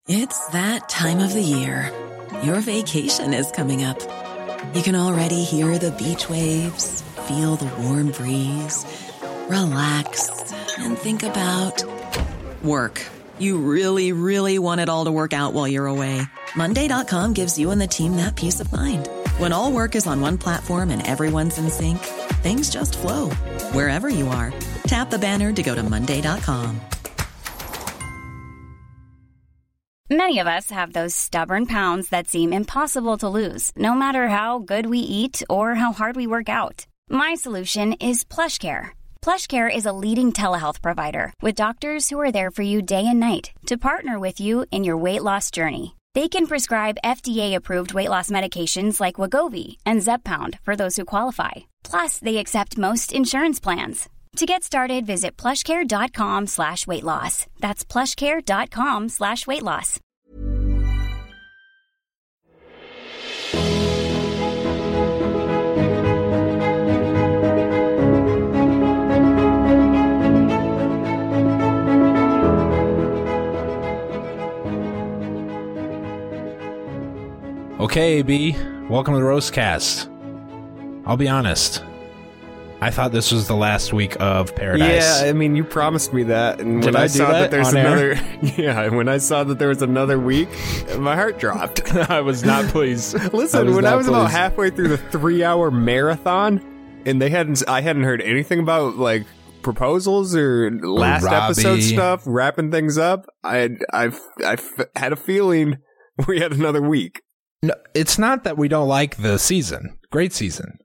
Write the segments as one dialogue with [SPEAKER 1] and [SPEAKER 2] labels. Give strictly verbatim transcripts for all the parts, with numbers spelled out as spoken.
[SPEAKER 1] It's that time of the year. Your vacation is coming up. You can already hear the beach waves, feel the warm breeze, relax, and think about work. You really, really want it all to work out while you're away. Monday dot com gives you and the team that peace of mind. When all work is on one platform and everyone's in sync, things just flow. Wherever you are, tap the banner to go to Monday dot com.
[SPEAKER 2] Many of us have those stubborn pounds that seem impossible to lose, no matter how good we eat or how hard we work out. My solution is PlushCare. PlushCare is a leading telehealth provider with doctors who are there for you day and night to partner with you in your weight loss journey. They can prescribe F D A-approved weight loss medications like Wegovy and Zepbound for those who qualify. Plus, they accept most insurance plans. To get started, visit plushcare.com slash weight loss. That's plushcare.com slash weight loss.
[SPEAKER 3] Okay, A B, welcome to the Roastcast. I'll be honest. I thought this was the last week of Paradise.
[SPEAKER 4] Yeah, I mean, you promised me that, and
[SPEAKER 3] Did
[SPEAKER 4] when
[SPEAKER 3] I,
[SPEAKER 4] I
[SPEAKER 3] do
[SPEAKER 4] saw
[SPEAKER 3] that,
[SPEAKER 4] that there's
[SPEAKER 3] on
[SPEAKER 4] another,
[SPEAKER 3] air?
[SPEAKER 4] yeah, and when I saw that there was another week, my heart dropped.
[SPEAKER 3] I was not pleased.
[SPEAKER 4] Listen,
[SPEAKER 3] I was
[SPEAKER 4] when I was
[SPEAKER 3] pleased.
[SPEAKER 4] about halfway through the three-hour marathon, and they hadn't, I hadn't heard anything about like proposals or last
[SPEAKER 3] Robbie.
[SPEAKER 4] episode stuff, wrapping things up. I, I, I had a feeling we had another week.
[SPEAKER 3] No, it's not that we don't like the season. Great season.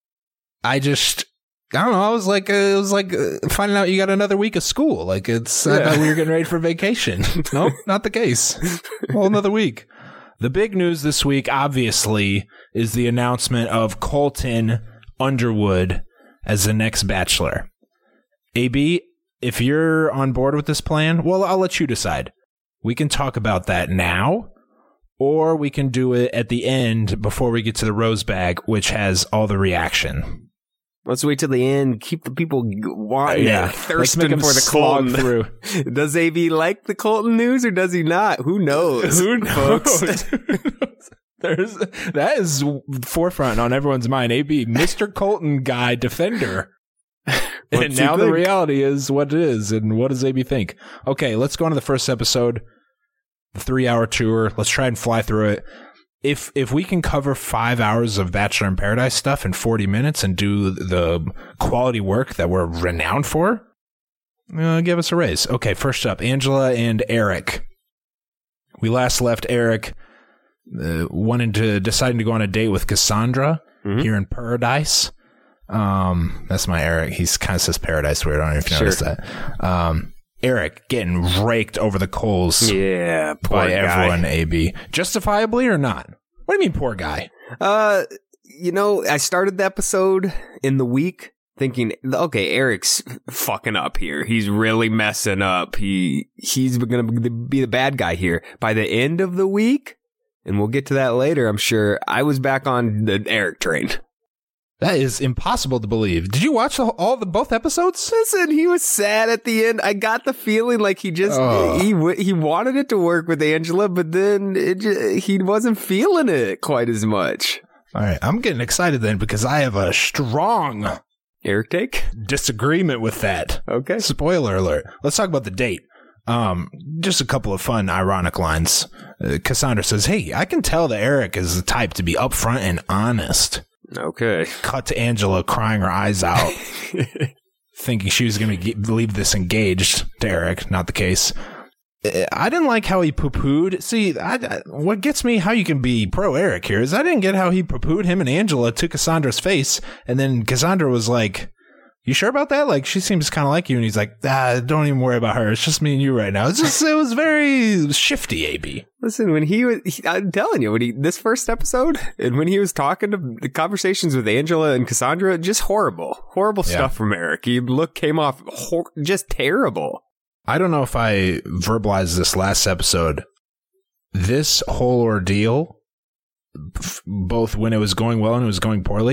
[SPEAKER 3] I just, I don't know. I was like, uh, it was like uh, finding out you got another week of school. Like it's, I
[SPEAKER 4] Yeah.
[SPEAKER 3] thought we were getting ready for vacation. Nope, not the case. Well, another week. The big news this week, obviously, is the announcement of Colton Underwood as the next Bachelor. A B, if you're on board with this plan, well, I'll let you decide. We can talk about that now. Or we can do it at the end before we get to the rose bag, which has all the reaction.
[SPEAKER 4] Let's wait till the end. Keep the people wanting,
[SPEAKER 3] Yeah,
[SPEAKER 4] it, thirsting
[SPEAKER 3] let's make them
[SPEAKER 4] for the
[SPEAKER 3] slog
[SPEAKER 4] Colton.
[SPEAKER 3] through.
[SPEAKER 4] Does A B like the Colton news or does he not? Who knows?
[SPEAKER 3] Who knows?
[SPEAKER 4] folks?
[SPEAKER 3] There's that is forefront on everyone's mind. A B, Mister Colton guy, defender. And
[SPEAKER 4] What's he
[SPEAKER 3] now the
[SPEAKER 4] think?
[SPEAKER 3] reality is what it is. And what does A B think? Okay, let's go on to the first episode. The three-hour tour. Let's try and fly through it. If if we can cover five hours of Bachelor in Paradise stuff in forty minutes and do the quality work that we're renowned for, uh, give us a raise. Okay, first up, Angela and Eric. We last left Eric uh, wanting to deciding to go on a date with Cassandra
[SPEAKER 4] Mm-hmm.
[SPEAKER 3] here in Paradise. Um, that's my Eric. He's kind of says Paradise weird. I don't know if you
[SPEAKER 4] Sure.
[SPEAKER 3] noticed that. Um, Eric getting raked over the coals.
[SPEAKER 4] Yeah, poor
[SPEAKER 3] by
[SPEAKER 4] guy.
[SPEAKER 3] everyone, A B. Justifiably or not? What do you mean, poor guy?
[SPEAKER 4] Uh, you know, I started the episode in the week thinking, okay, Eric's fucking up here. He's really messing up. He he's gonna be the bad guy here. By the end of the week, and we'll get to that later, I'm sure, I was back on the Eric train.
[SPEAKER 3] That is impossible to believe. Did you watch the, all the both episodes?
[SPEAKER 4] Listen, he was sad at the end. I got the feeling like he just
[SPEAKER 3] Oh.
[SPEAKER 4] he w- he wanted it to work with Angela, but then it just, he wasn't feeling it quite as much.
[SPEAKER 3] All right, I'm getting excited then because I have a strong
[SPEAKER 4] Eric take?
[SPEAKER 3] disagreement with that.
[SPEAKER 4] Okay.
[SPEAKER 3] Spoiler alert. Let's talk about the date. Um, just a couple of fun, ironic lines. Uh, Cassandra says, "Hey, I can tell that Eric is the type to be upfront and honest."
[SPEAKER 4] Okay.
[SPEAKER 3] Cut to Angela crying her eyes out, thinking she was going to leave this engaged to Eric. Not the case. I didn't like how he poo-pooed. See, I, I, what gets me how you can be pro-Eric here is I didn't get how he poo-pooed him and Angela to Cassandra's face, and then Cassandra was like, "You sure about that? Like, she seems kind of like you." And he's like, "Ah, don't even worry about her. It's just me and you right now." It's just, it was very shifty, A B.
[SPEAKER 4] Listen, when he was, he, I'm telling you, when he, this first episode, and when he was talking to the conversations with Angela and Cassandra, just horrible, horrible
[SPEAKER 3] Yeah.
[SPEAKER 4] stuff from Eric. He look came off hor- just terrible.
[SPEAKER 3] I don't know if I verbalized this last episode. This whole ordeal, f- both when it was going well and it was going poorly,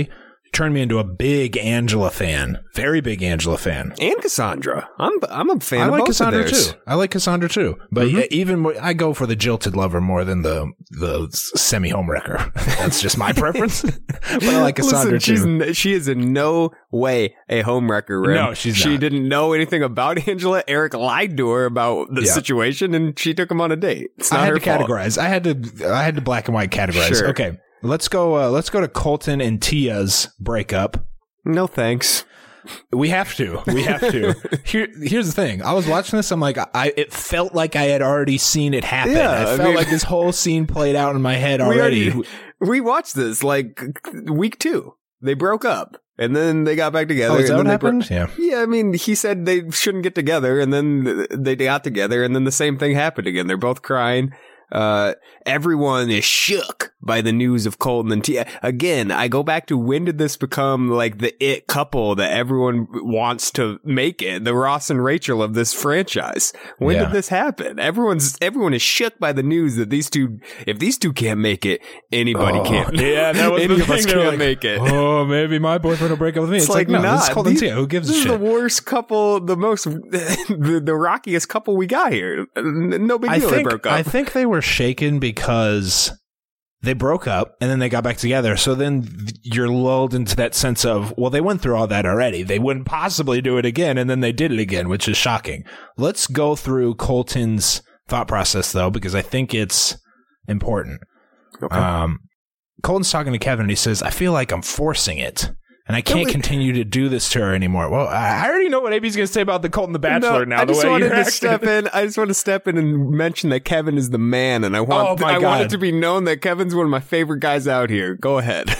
[SPEAKER 3] turned me into a big Angela fan. Very big Angela fan.
[SPEAKER 4] And Cassandra. I'm I'm a fan
[SPEAKER 3] I
[SPEAKER 4] of
[SPEAKER 3] like
[SPEAKER 4] both
[SPEAKER 3] Cassandra
[SPEAKER 4] of theirs.
[SPEAKER 3] too. I like Cassandra too. But
[SPEAKER 4] Mm-hmm.
[SPEAKER 3] even I go for the jilted lover more than the the semi homewrecker. That's just my preference. But I like Cassandra
[SPEAKER 4] Listen, she's,
[SPEAKER 3] too.
[SPEAKER 4] n- she is in no way a homewrecker, Rim.
[SPEAKER 3] No, she's
[SPEAKER 4] She
[SPEAKER 3] not.
[SPEAKER 4] didn't know anything about Angela. Eric lied to her about the
[SPEAKER 3] Yeah.
[SPEAKER 4] situation, and she took him on a date. It's not
[SPEAKER 3] I had
[SPEAKER 4] her
[SPEAKER 3] to
[SPEAKER 4] fault.
[SPEAKER 3] categorize. I had to. I had to black and white categorize.
[SPEAKER 4] Sure.
[SPEAKER 3] Okay, let's go. Uh, let's go to Colton and Tia's breakup.
[SPEAKER 4] No thanks.
[SPEAKER 3] We have to. We have to. Here, here's the thing. I was watching this. I'm like, I. It felt like I had already seen it happen.
[SPEAKER 4] Yeah,
[SPEAKER 3] I
[SPEAKER 4] I
[SPEAKER 3] felt
[SPEAKER 4] mean-
[SPEAKER 3] like this whole scene played out in my head
[SPEAKER 4] We
[SPEAKER 3] already.
[SPEAKER 4] already- We watched this like week two. They broke up, and then they got back together.
[SPEAKER 3] oh, is that
[SPEAKER 4] and
[SPEAKER 3] what
[SPEAKER 4] then they
[SPEAKER 3] happened?
[SPEAKER 4] bro-
[SPEAKER 3] yeah.
[SPEAKER 4] Yeah, I mean, he said they shouldn't get together, and then they got together, and then the same thing happened again. They're both crying. Uh, everyone is shook by the news of Colton and Tia. Again, I go back to when did this become like the it couple that everyone wants to make it? The Ross and Rachel of this franchise. When
[SPEAKER 3] Yeah.
[SPEAKER 4] did this happen? Everyone's, everyone is shook by the news that these two, if these two can't make it, anybody
[SPEAKER 3] Oh,
[SPEAKER 4] can't.
[SPEAKER 3] yeah, that was
[SPEAKER 4] Any
[SPEAKER 3] the
[SPEAKER 4] of us
[SPEAKER 3] thing. They were
[SPEAKER 4] can't
[SPEAKER 3] like,
[SPEAKER 4] make it.
[SPEAKER 3] Oh, maybe my boyfriend will break up with me. It's,
[SPEAKER 4] It's
[SPEAKER 3] like,
[SPEAKER 4] like,
[SPEAKER 3] no, this is
[SPEAKER 4] nah,
[SPEAKER 3] Colton
[SPEAKER 4] these-
[SPEAKER 3] Tia. Who gives a
[SPEAKER 4] This
[SPEAKER 3] shit?
[SPEAKER 4] is the worst couple, the most, the, the rockiest couple we got here. No big
[SPEAKER 3] I
[SPEAKER 4] deal
[SPEAKER 3] think,
[SPEAKER 4] they broke up.
[SPEAKER 3] I think they were shaken because they broke up and then they got back together. So then you're lulled into that sense of, well, they went through all that already. They wouldn't possibly do it again. And then they did it again, which is shocking. Let's go through Colton's thought process, though, because I think it's important.
[SPEAKER 4] Okay.
[SPEAKER 3] Um, Colton's talking to Kevin and he says, I feel like I'm forcing it. And I can't
[SPEAKER 4] wait.
[SPEAKER 3] continue to do this to her anymore. Well, I already know what A B's going to say about the Colton the Bachelor
[SPEAKER 4] No,
[SPEAKER 3] now.
[SPEAKER 4] I
[SPEAKER 3] the
[SPEAKER 4] just
[SPEAKER 3] way
[SPEAKER 4] wanted
[SPEAKER 3] you're
[SPEAKER 4] to
[SPEAKER 3] acting.
[SPEAKER 4] step in. I just want to step in and mention that Kevin is the man, and I want
[SPEAKER 3] Oh, my
[SPEAKER 4] I want it
[SPEAKER 3] God.
[SPEAKER 4] to be known that Kevin's one of my favorite guys out here. Go ahead.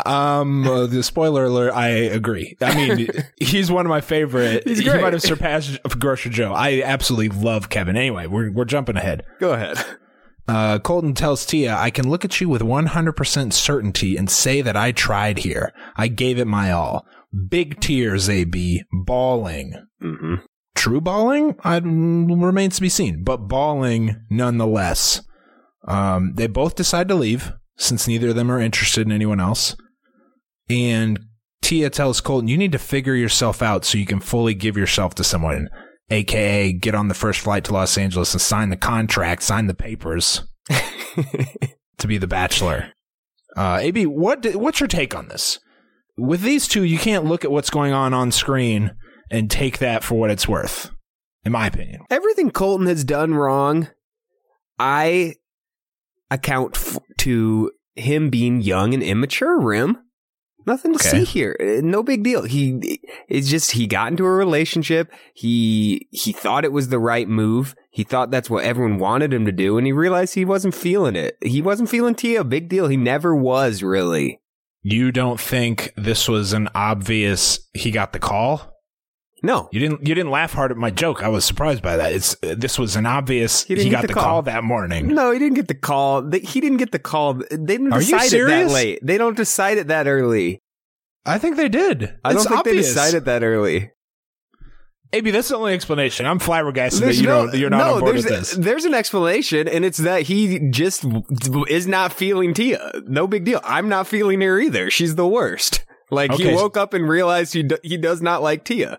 [SPEAKER 3] Um, uh, the spoiler alert, I agree. I mean, he's one of my favorite.
[SPEAKER 4] He's
[SPEAKER 3] he
[SPEAKER 4] great.
[SPEAKER 3] might have surpassed Grocer Joe. I absolutely love Kevin. Anyway, we're we're jumping ahead.
[SPEAKER 4] Go ahead.
[SPEAKER 3] Uh, Colton tells Tia, I can look at you with one hundred percent certainty and say that I tried here. I gave it my all. Big tears, A B. Bawling.
[SPEAKER 4] Mm-hmm.
[SPEAKER 3] True bawling? I, remains to be seen, but bawling nonetheless. Um, they both decide to leave since neither of them are interested in anyone else. And Tia tells Colton, you need to figure yourself out so you can fully give yourself to someone. A K A get on the first flight to Los Angeles and sign the contract, sign the papers to be the Bachelor. Uh, A B, what what's your take on this? With these two, you can't look at what's going on on screen and take that for what it's worth, in my opinion.
[SPEAKER 4] Everything Colton has done wrong, I account f- to him being young and immature, Rim. Nothing to
[SPEAKER 3] Okay.
[SPEAKER 4] see here. Uh, No big deal. He it's just he got into a relationship. He he thought it was the right move. He thought that's what everyone wanted him to do, and he realized he wasn't feeling it. He wasn't feeling Tia. Big deal. He never was, really.
[SPEAKER 3] You don't think this was an obvious he got the call?
[SPEAKER 4] No.
[SPEAKER 3] You didn't you didn't laugh hard at my joke. I was surprised by that. It's uh, this was an obvious
[SPEAKER 4] He
[SPEAKER 3] he,
[SPEAKER 4] didn't
[SPEAKER 3] got
[SPEAKER 4] get
[SPEAKER 3] the
[SPEAKER 4] the
[SPEAKER 3] call.
[SPEAKER 4] call.
[SPEAKER 3] that morning.
[SPEAKER 4] No, he didn't get the call. They- He didn't get the call. They didn't
[SPEAKER 3] Are you
[SPEAKER 4] decide it that
[SPEAKER 3] serious?
[SPEAKER 4] late. They don't decide it that early.
[SPEAKER 3] I think they did.
[SPEAKER 4] I don't
[SPEAKER 3] It's
[SPEAKER 4] think
[SPEAKER 3] obvious.
[SPEAKER 4] they decided that early.
[SPEAKER 3] A B, that's the only explanation. I'm flabbergasted that
[SPEAKER 4] There's
[SPEAKER 3] you
[SPEAKER 4] no-
[SPEAKER 3] don't, you're not
[SPEAKER 4] no,
[SPEAKER 3] on board
[SPEAKER 4] there's,
[SPEAKER 3] with this.
[SPEAKER 4] There's an explanation, and it's that he just is not feeling Tia. No big deal. I'm not feeling her either. She's the worst. Like,
[SPEAKER 3] Okay.
[SPEAKER 4] he woke up and realized he, do, he does not like Tia.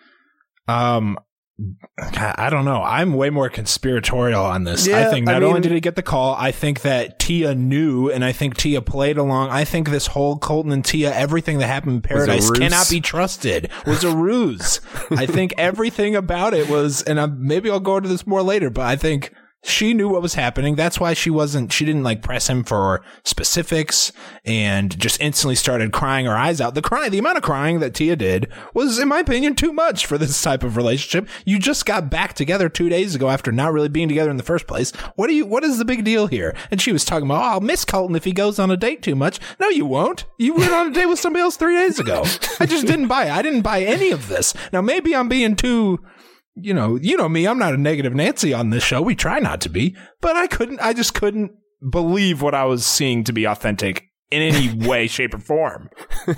[SPEAKER 3] Um, I don't know. I'm way more conspiratorial on this.
[SPEAKER 4] Yeah,
[SPEAKER 3] I think
[SPEAKER 4] I
[SPEAKER 3] not
[SPEAKER 4] mean-
[SPEAKER 3] only did he get the call, I think that Tia knew, and I think Tia played along. I think this whole Colton and Tia, everything that happened in
[SPEAKER 4] Was a
[SPEAKER 3] Paradise
[SPEAKER 4] ruse.
[SPEAKER 3] cannot be trusted. Was a ruse. I think everything about it was, and I, maybe I'll go into this more later, but I think she knew what was happening. That's why she wasn't, she didn't like press him for specifics and just instantly started crying her eyes out. The crying, the amount of crying that Tia did was, in my opinion, too much for this type of relationship. You just got back together two days ago after not really being together in the first place. What do you, what is the big deal here? And she was talking about, oh, I'll miss Colton if he goes on a date too much. No, you won't. You went on a date with somebody else three days ago. I just didn't buy it. I didn't buy any of this. Now, maybe I'm being too, you know, you know me, I'm not a negative Nancy on this show. We try not to be, but I couldn't, I just couldn't believe what I was seeing to be authentic in any way, shape, or form.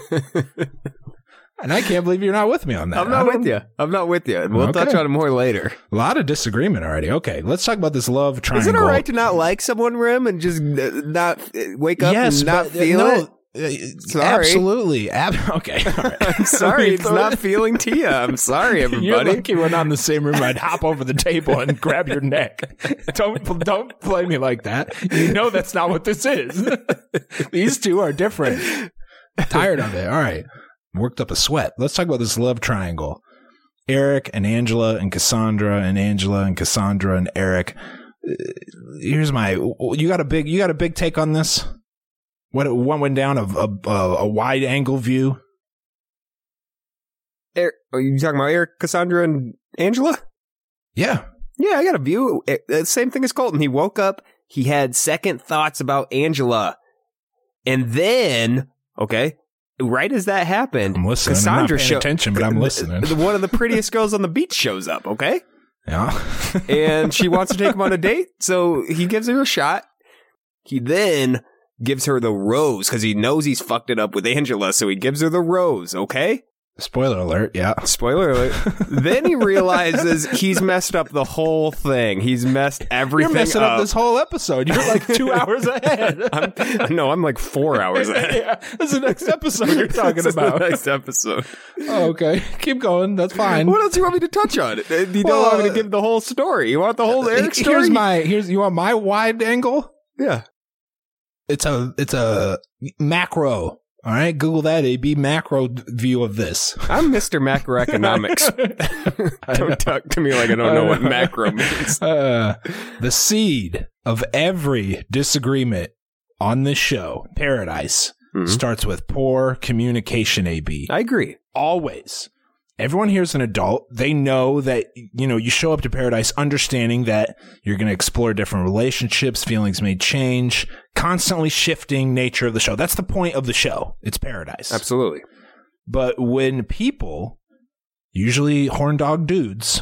[SPEAKER 3] And I can't believe you're not with me on that.
[SPEAKER 4] I'm
[SPEAKER 3] I
[SPEAKER 4] not
[SPEAKER 3] don't-
[SPEAKER 4] with you. I'm not with you. We'll
[SPEAKER 3] Okay.
[SPEAKER 4] touch on it more later.
[SPEAKER 3] A lot of disagreement already. Okay, let's talk about this love
[SPEAKER 4] Is
[SPEAKER 3] triangle.
[SPEAKER 4] it all right to not like someone, Rim, and just uh, not uh, wake up
[SPEAKER 3] yes,
[SPEAKER 4] and not
[SPEAKER 3] but, uh,
[SPEAKER 4] feel
[SPEAKER 3] no,
[SPEAKER 4] it? Sorry.
[SPEAKER 3] Absolutely. Ab- okay. All right.
[SPEAKER 4] I'm sorry. It's not feeling Tia. I'm sorry, everybody.
[SPEAKER 3] You're lucky we're not in the same room. I'd hop over the table and grab your neck. Don't don't play me like that. You know that's not what this is. These two are different. Tired of it. All right. Worked up a sweat. Let's talk about this love triangle. Eric and Angela and Cassandra and Angela and Cassandra and Eric. Here's my. You got a big. You got a big take on this. What what went down a a, a wide angle view?
[SPEAKER 4] Eric, are you talking about Eric, Cassandra, and Angela?
[SPEAKER 3] Yeah,
[SPEAKER 4] yeah. I got a view. Uh, same thing as Colton. He woke up. He had second thoughts about Angela, and then okay, right as that happened,
[SPEAKER 3] I'm listening.
[SPEAKER 4] Cassandra
[SPEAKER 3] I'm not paying
[SPEAKER 4] show-
[SPEAKER 3] attention, but I'm listening.
[SPEAKER 4] One of the prettiest girls on the beach shows up. Okay,
[SPEAKER 3] yeah,
[SPEAKER 4] and she wants to take him on a date, so he gives her a shot. He then gives her the rose because he knows he's fucked it up with Angela, so he gives her the rose, okay?
[SPEAKER 3] Spoiler alert, yeah.
[SPEAKER 4] Spoiler alert. Then he realizes he's messed up the whole thing. He's messed everything up.
[SPEAKER 3] You're messing up. up this whole episode. You're like two hours ahead.
[SPEAKER 4] I'm, no, I'm like four hours ahead.
[SPEAKER 3] Yeah, this is the next episode you're talking
[SPEAKER 4] this
[SPEAKER 3] about.
[SPEAKER 4] Is the next episode.
[SPEAKER 3] Oh, okay. Keep going. That's fine.
[SPEAKER 4] What else do you want me to touch on? You don't
[SPEAKER 3] well,
[SPEAKER 4] want me to give the whole story. You want the whole Eric story?
[SPEAKER 3] Here's my, here's, you want my wide angle?
[SPEAKER 4] Yeah.
[SPEAKER 3] It's a it's a macro. All right, Google that. A B macro view of this.
[SPEAKER 4] I'm Mister Macroeconomics. Don't talk to me like I don't know what macro means.
[SPEAKER 3] Uh, the seed of every disagreement on this show, Paradise, mm-hmm. starts with poor communication. A B.
[SPEAKER 4] I agree.
[SPEAKER 3] Always. Everyone here is an adult. They know that, you know, you show up to Paradise understanding that you're going to explore different relationships, feelings may change, constantly shifting nature of the show. That's the point of the show. It's Paradise.
[SPEAKER 4] Absolutely.
[SPEAKER 3] But when people, usually horn dog dudes,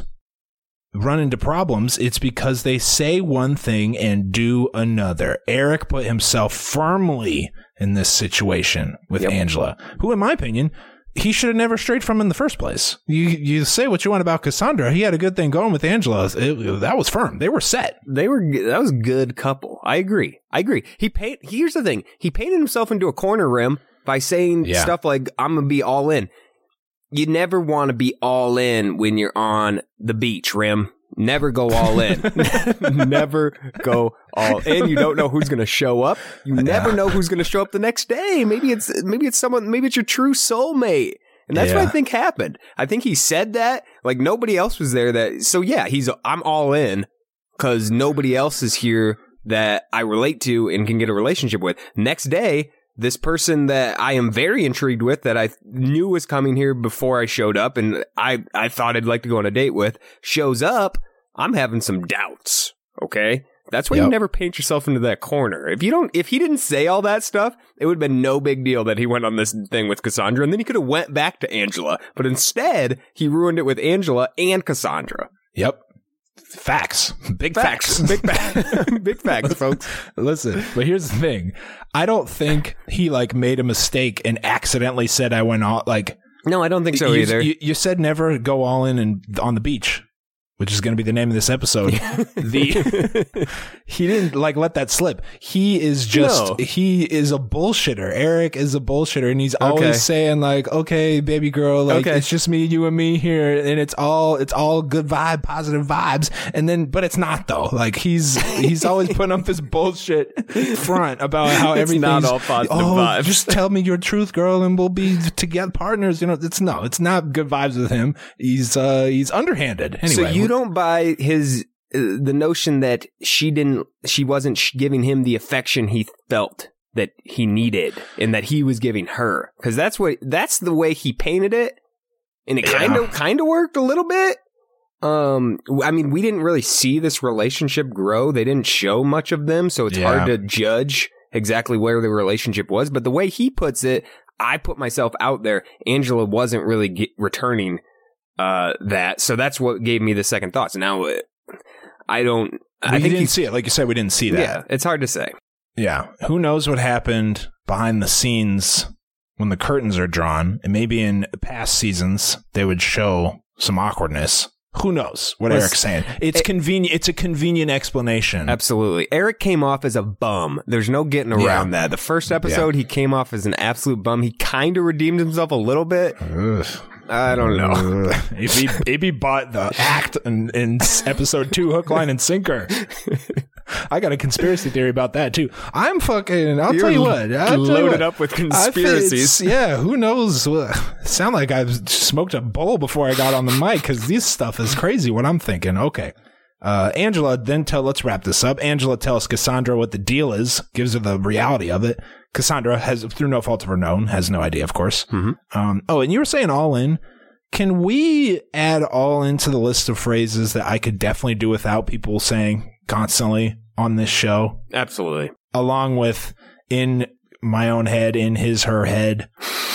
[SPEAKER 3] run into problems, it's because they say one thing and do another. Eric put himself firmly in this situation with yep. Angela, who, in my opinion, he should have never strayed from in the first place. You you say what you want about Cassandra. He had a good thing going with Angela. It, that was firm. They were set.
[SPEAKER 4] They were. That was a good couple. I agree. I agree. He paid. Here's the thing. He painted himself into a corner, Rim, by saying yeah. stuff like, "I'm gonna be all in." You never want to be all in when you're on the beach, Rim. Never go all in. Never go all in. You don't know who's going to show up. You never yeah. know who's going to show up the next day. Maybe it's maybe it's someone. Maybe it's your true soulmate. And that's yeah. what I think happened. I think he said that like nobody else was there. That so yeah, he's I'm all in because nobody else is here that I relate to and can get a relationship with. Next day, this person that I am very intrigued with, that I knew was coming here before I showed up, and I, I thought I'd like to go on a date with, shows up, I'm having some doubts, okay? That's why yep. you never paint yourself into that corner. If you don't, if he didn't say all that stuff, it would have been no big deal that he went on this thing with Cassandra, and then he could have went back to Angela. But instead, he ruined it with Angela and Cassandra.
[SPEAKER 3] Yep. Facts. Big facts.
[SPEAKER 4] facts. Big, fa- big facts, folks.
[SPEAKER 3] Listen, but here's the thing. I don't think he like made a mistake and accidentally said I went all like.
[SPEAKER 4] No, I don't think so
[SPEAKER 3] you,
[SPEAKER 4] either.
[SPEAKER 3] You, you said never go all in and on the beach, which is going to be the name of this episode. the he didn't like let that slip. He is just no. he is a bullshitter. Eric is a bullshitter, and he's always okay. saying like, "Okay, baby girl, like okay. it's just me, you, and me here, and it's all it's all good vibe, positive vibes." And then, but it's not though. Like he's he's always putting up this bullshit front about how
[SPEAKER 4] it's
[SPEAKER 3] everything's
[SPEAKER 4] not all positive
[SPEAKER 3] oh,
[SPEAKER 4] vibes.
[SPEAKER 3] Just tell me your truth, girl, and we'll be together partners. You know, it's no, it's not good vibes with him. He's uh he's underhanded. Anyway,
[SPEAKER 4] so you don't buy his uh, the notion that she didn't she wasn't sh- giving him the affection he felt that he needed and that he was giving her, because that's what that's the way he painted it, and it kind of yeah. kind of worked a little bit. Um, I mean, we didn't really see this relationship grow. They didn't show much of them, so it's yeah. hard to judge exactly where the relationship was. But the way he puts it, I put myself out there. Angela wasn't really get, returning uh, that, so that's what gave me the second thoughts. Now, I don't.
[SPEAKER 3] We
[SPEAKER 4] I think
[SPEAKER 3] didn't see it, like you said. We didn't see that.
[SPEAKER 4] Yeah, it's hard to say.
[SPEAKER 3] Yeah, who knows what happened behind the scenes when the curtains are drawn? And maybe in past seasons they would show some awkwardness. Who knows what
[SPEAKER 4] Let's-
[SPEAKER 3] Eric's saying? It's
[SPEAKER 4] it-
[SPEAKER 3] convenient. It's a convenient explanation.
[SPEAKER 4] Absolutely. Eric came off as a bum. There's no getting around
[SPEAKER 3] Yeah.
[SPEAKER 4] that. The first episode, he came off as an absolute bum. He kind of redeemed himself a little bit.
[SPEAKER 3] Ugh.
[SPEAKER 4] I don't know.
[SPEAKER 3] A B, A B bought the act in, in episode two, hook, line, and sinker. I got a conspiracy theory about that too. I'm fucking. I'll
[SPEAKER 4] You're
[SPEAKER 3] tell you what. I'll tell you
[SPEAKER 4] loaded
[SPEAKER 3] what.
[SPEAKER 4] up with
[SPEAKER 3] I think
[SPEAKER 4] conspiracies.
[SPEAKER 3] it's- Yeah, who knows? What- Sound like I've smoked a bowl before I got on the mic because this stuff is crazy. What I'm thinking. Okay. Uh, Angela then tell. Let's wrap this up. Angela tells Cassandra what the deal is. Gives her the reality of it. Cassandra has, through no fault of her own, has no idea, of course.
[SPEAKER 4] Mm-hmm.
[SPEAKER 3] Um, oh, and you were saying all in. Can we add all into the list of phrases that I could definitely do without people saying constantly on this show?
[SPEAKER 4] Absolutely.
[SPEAKER 3] Along with in my own head, in his, her head.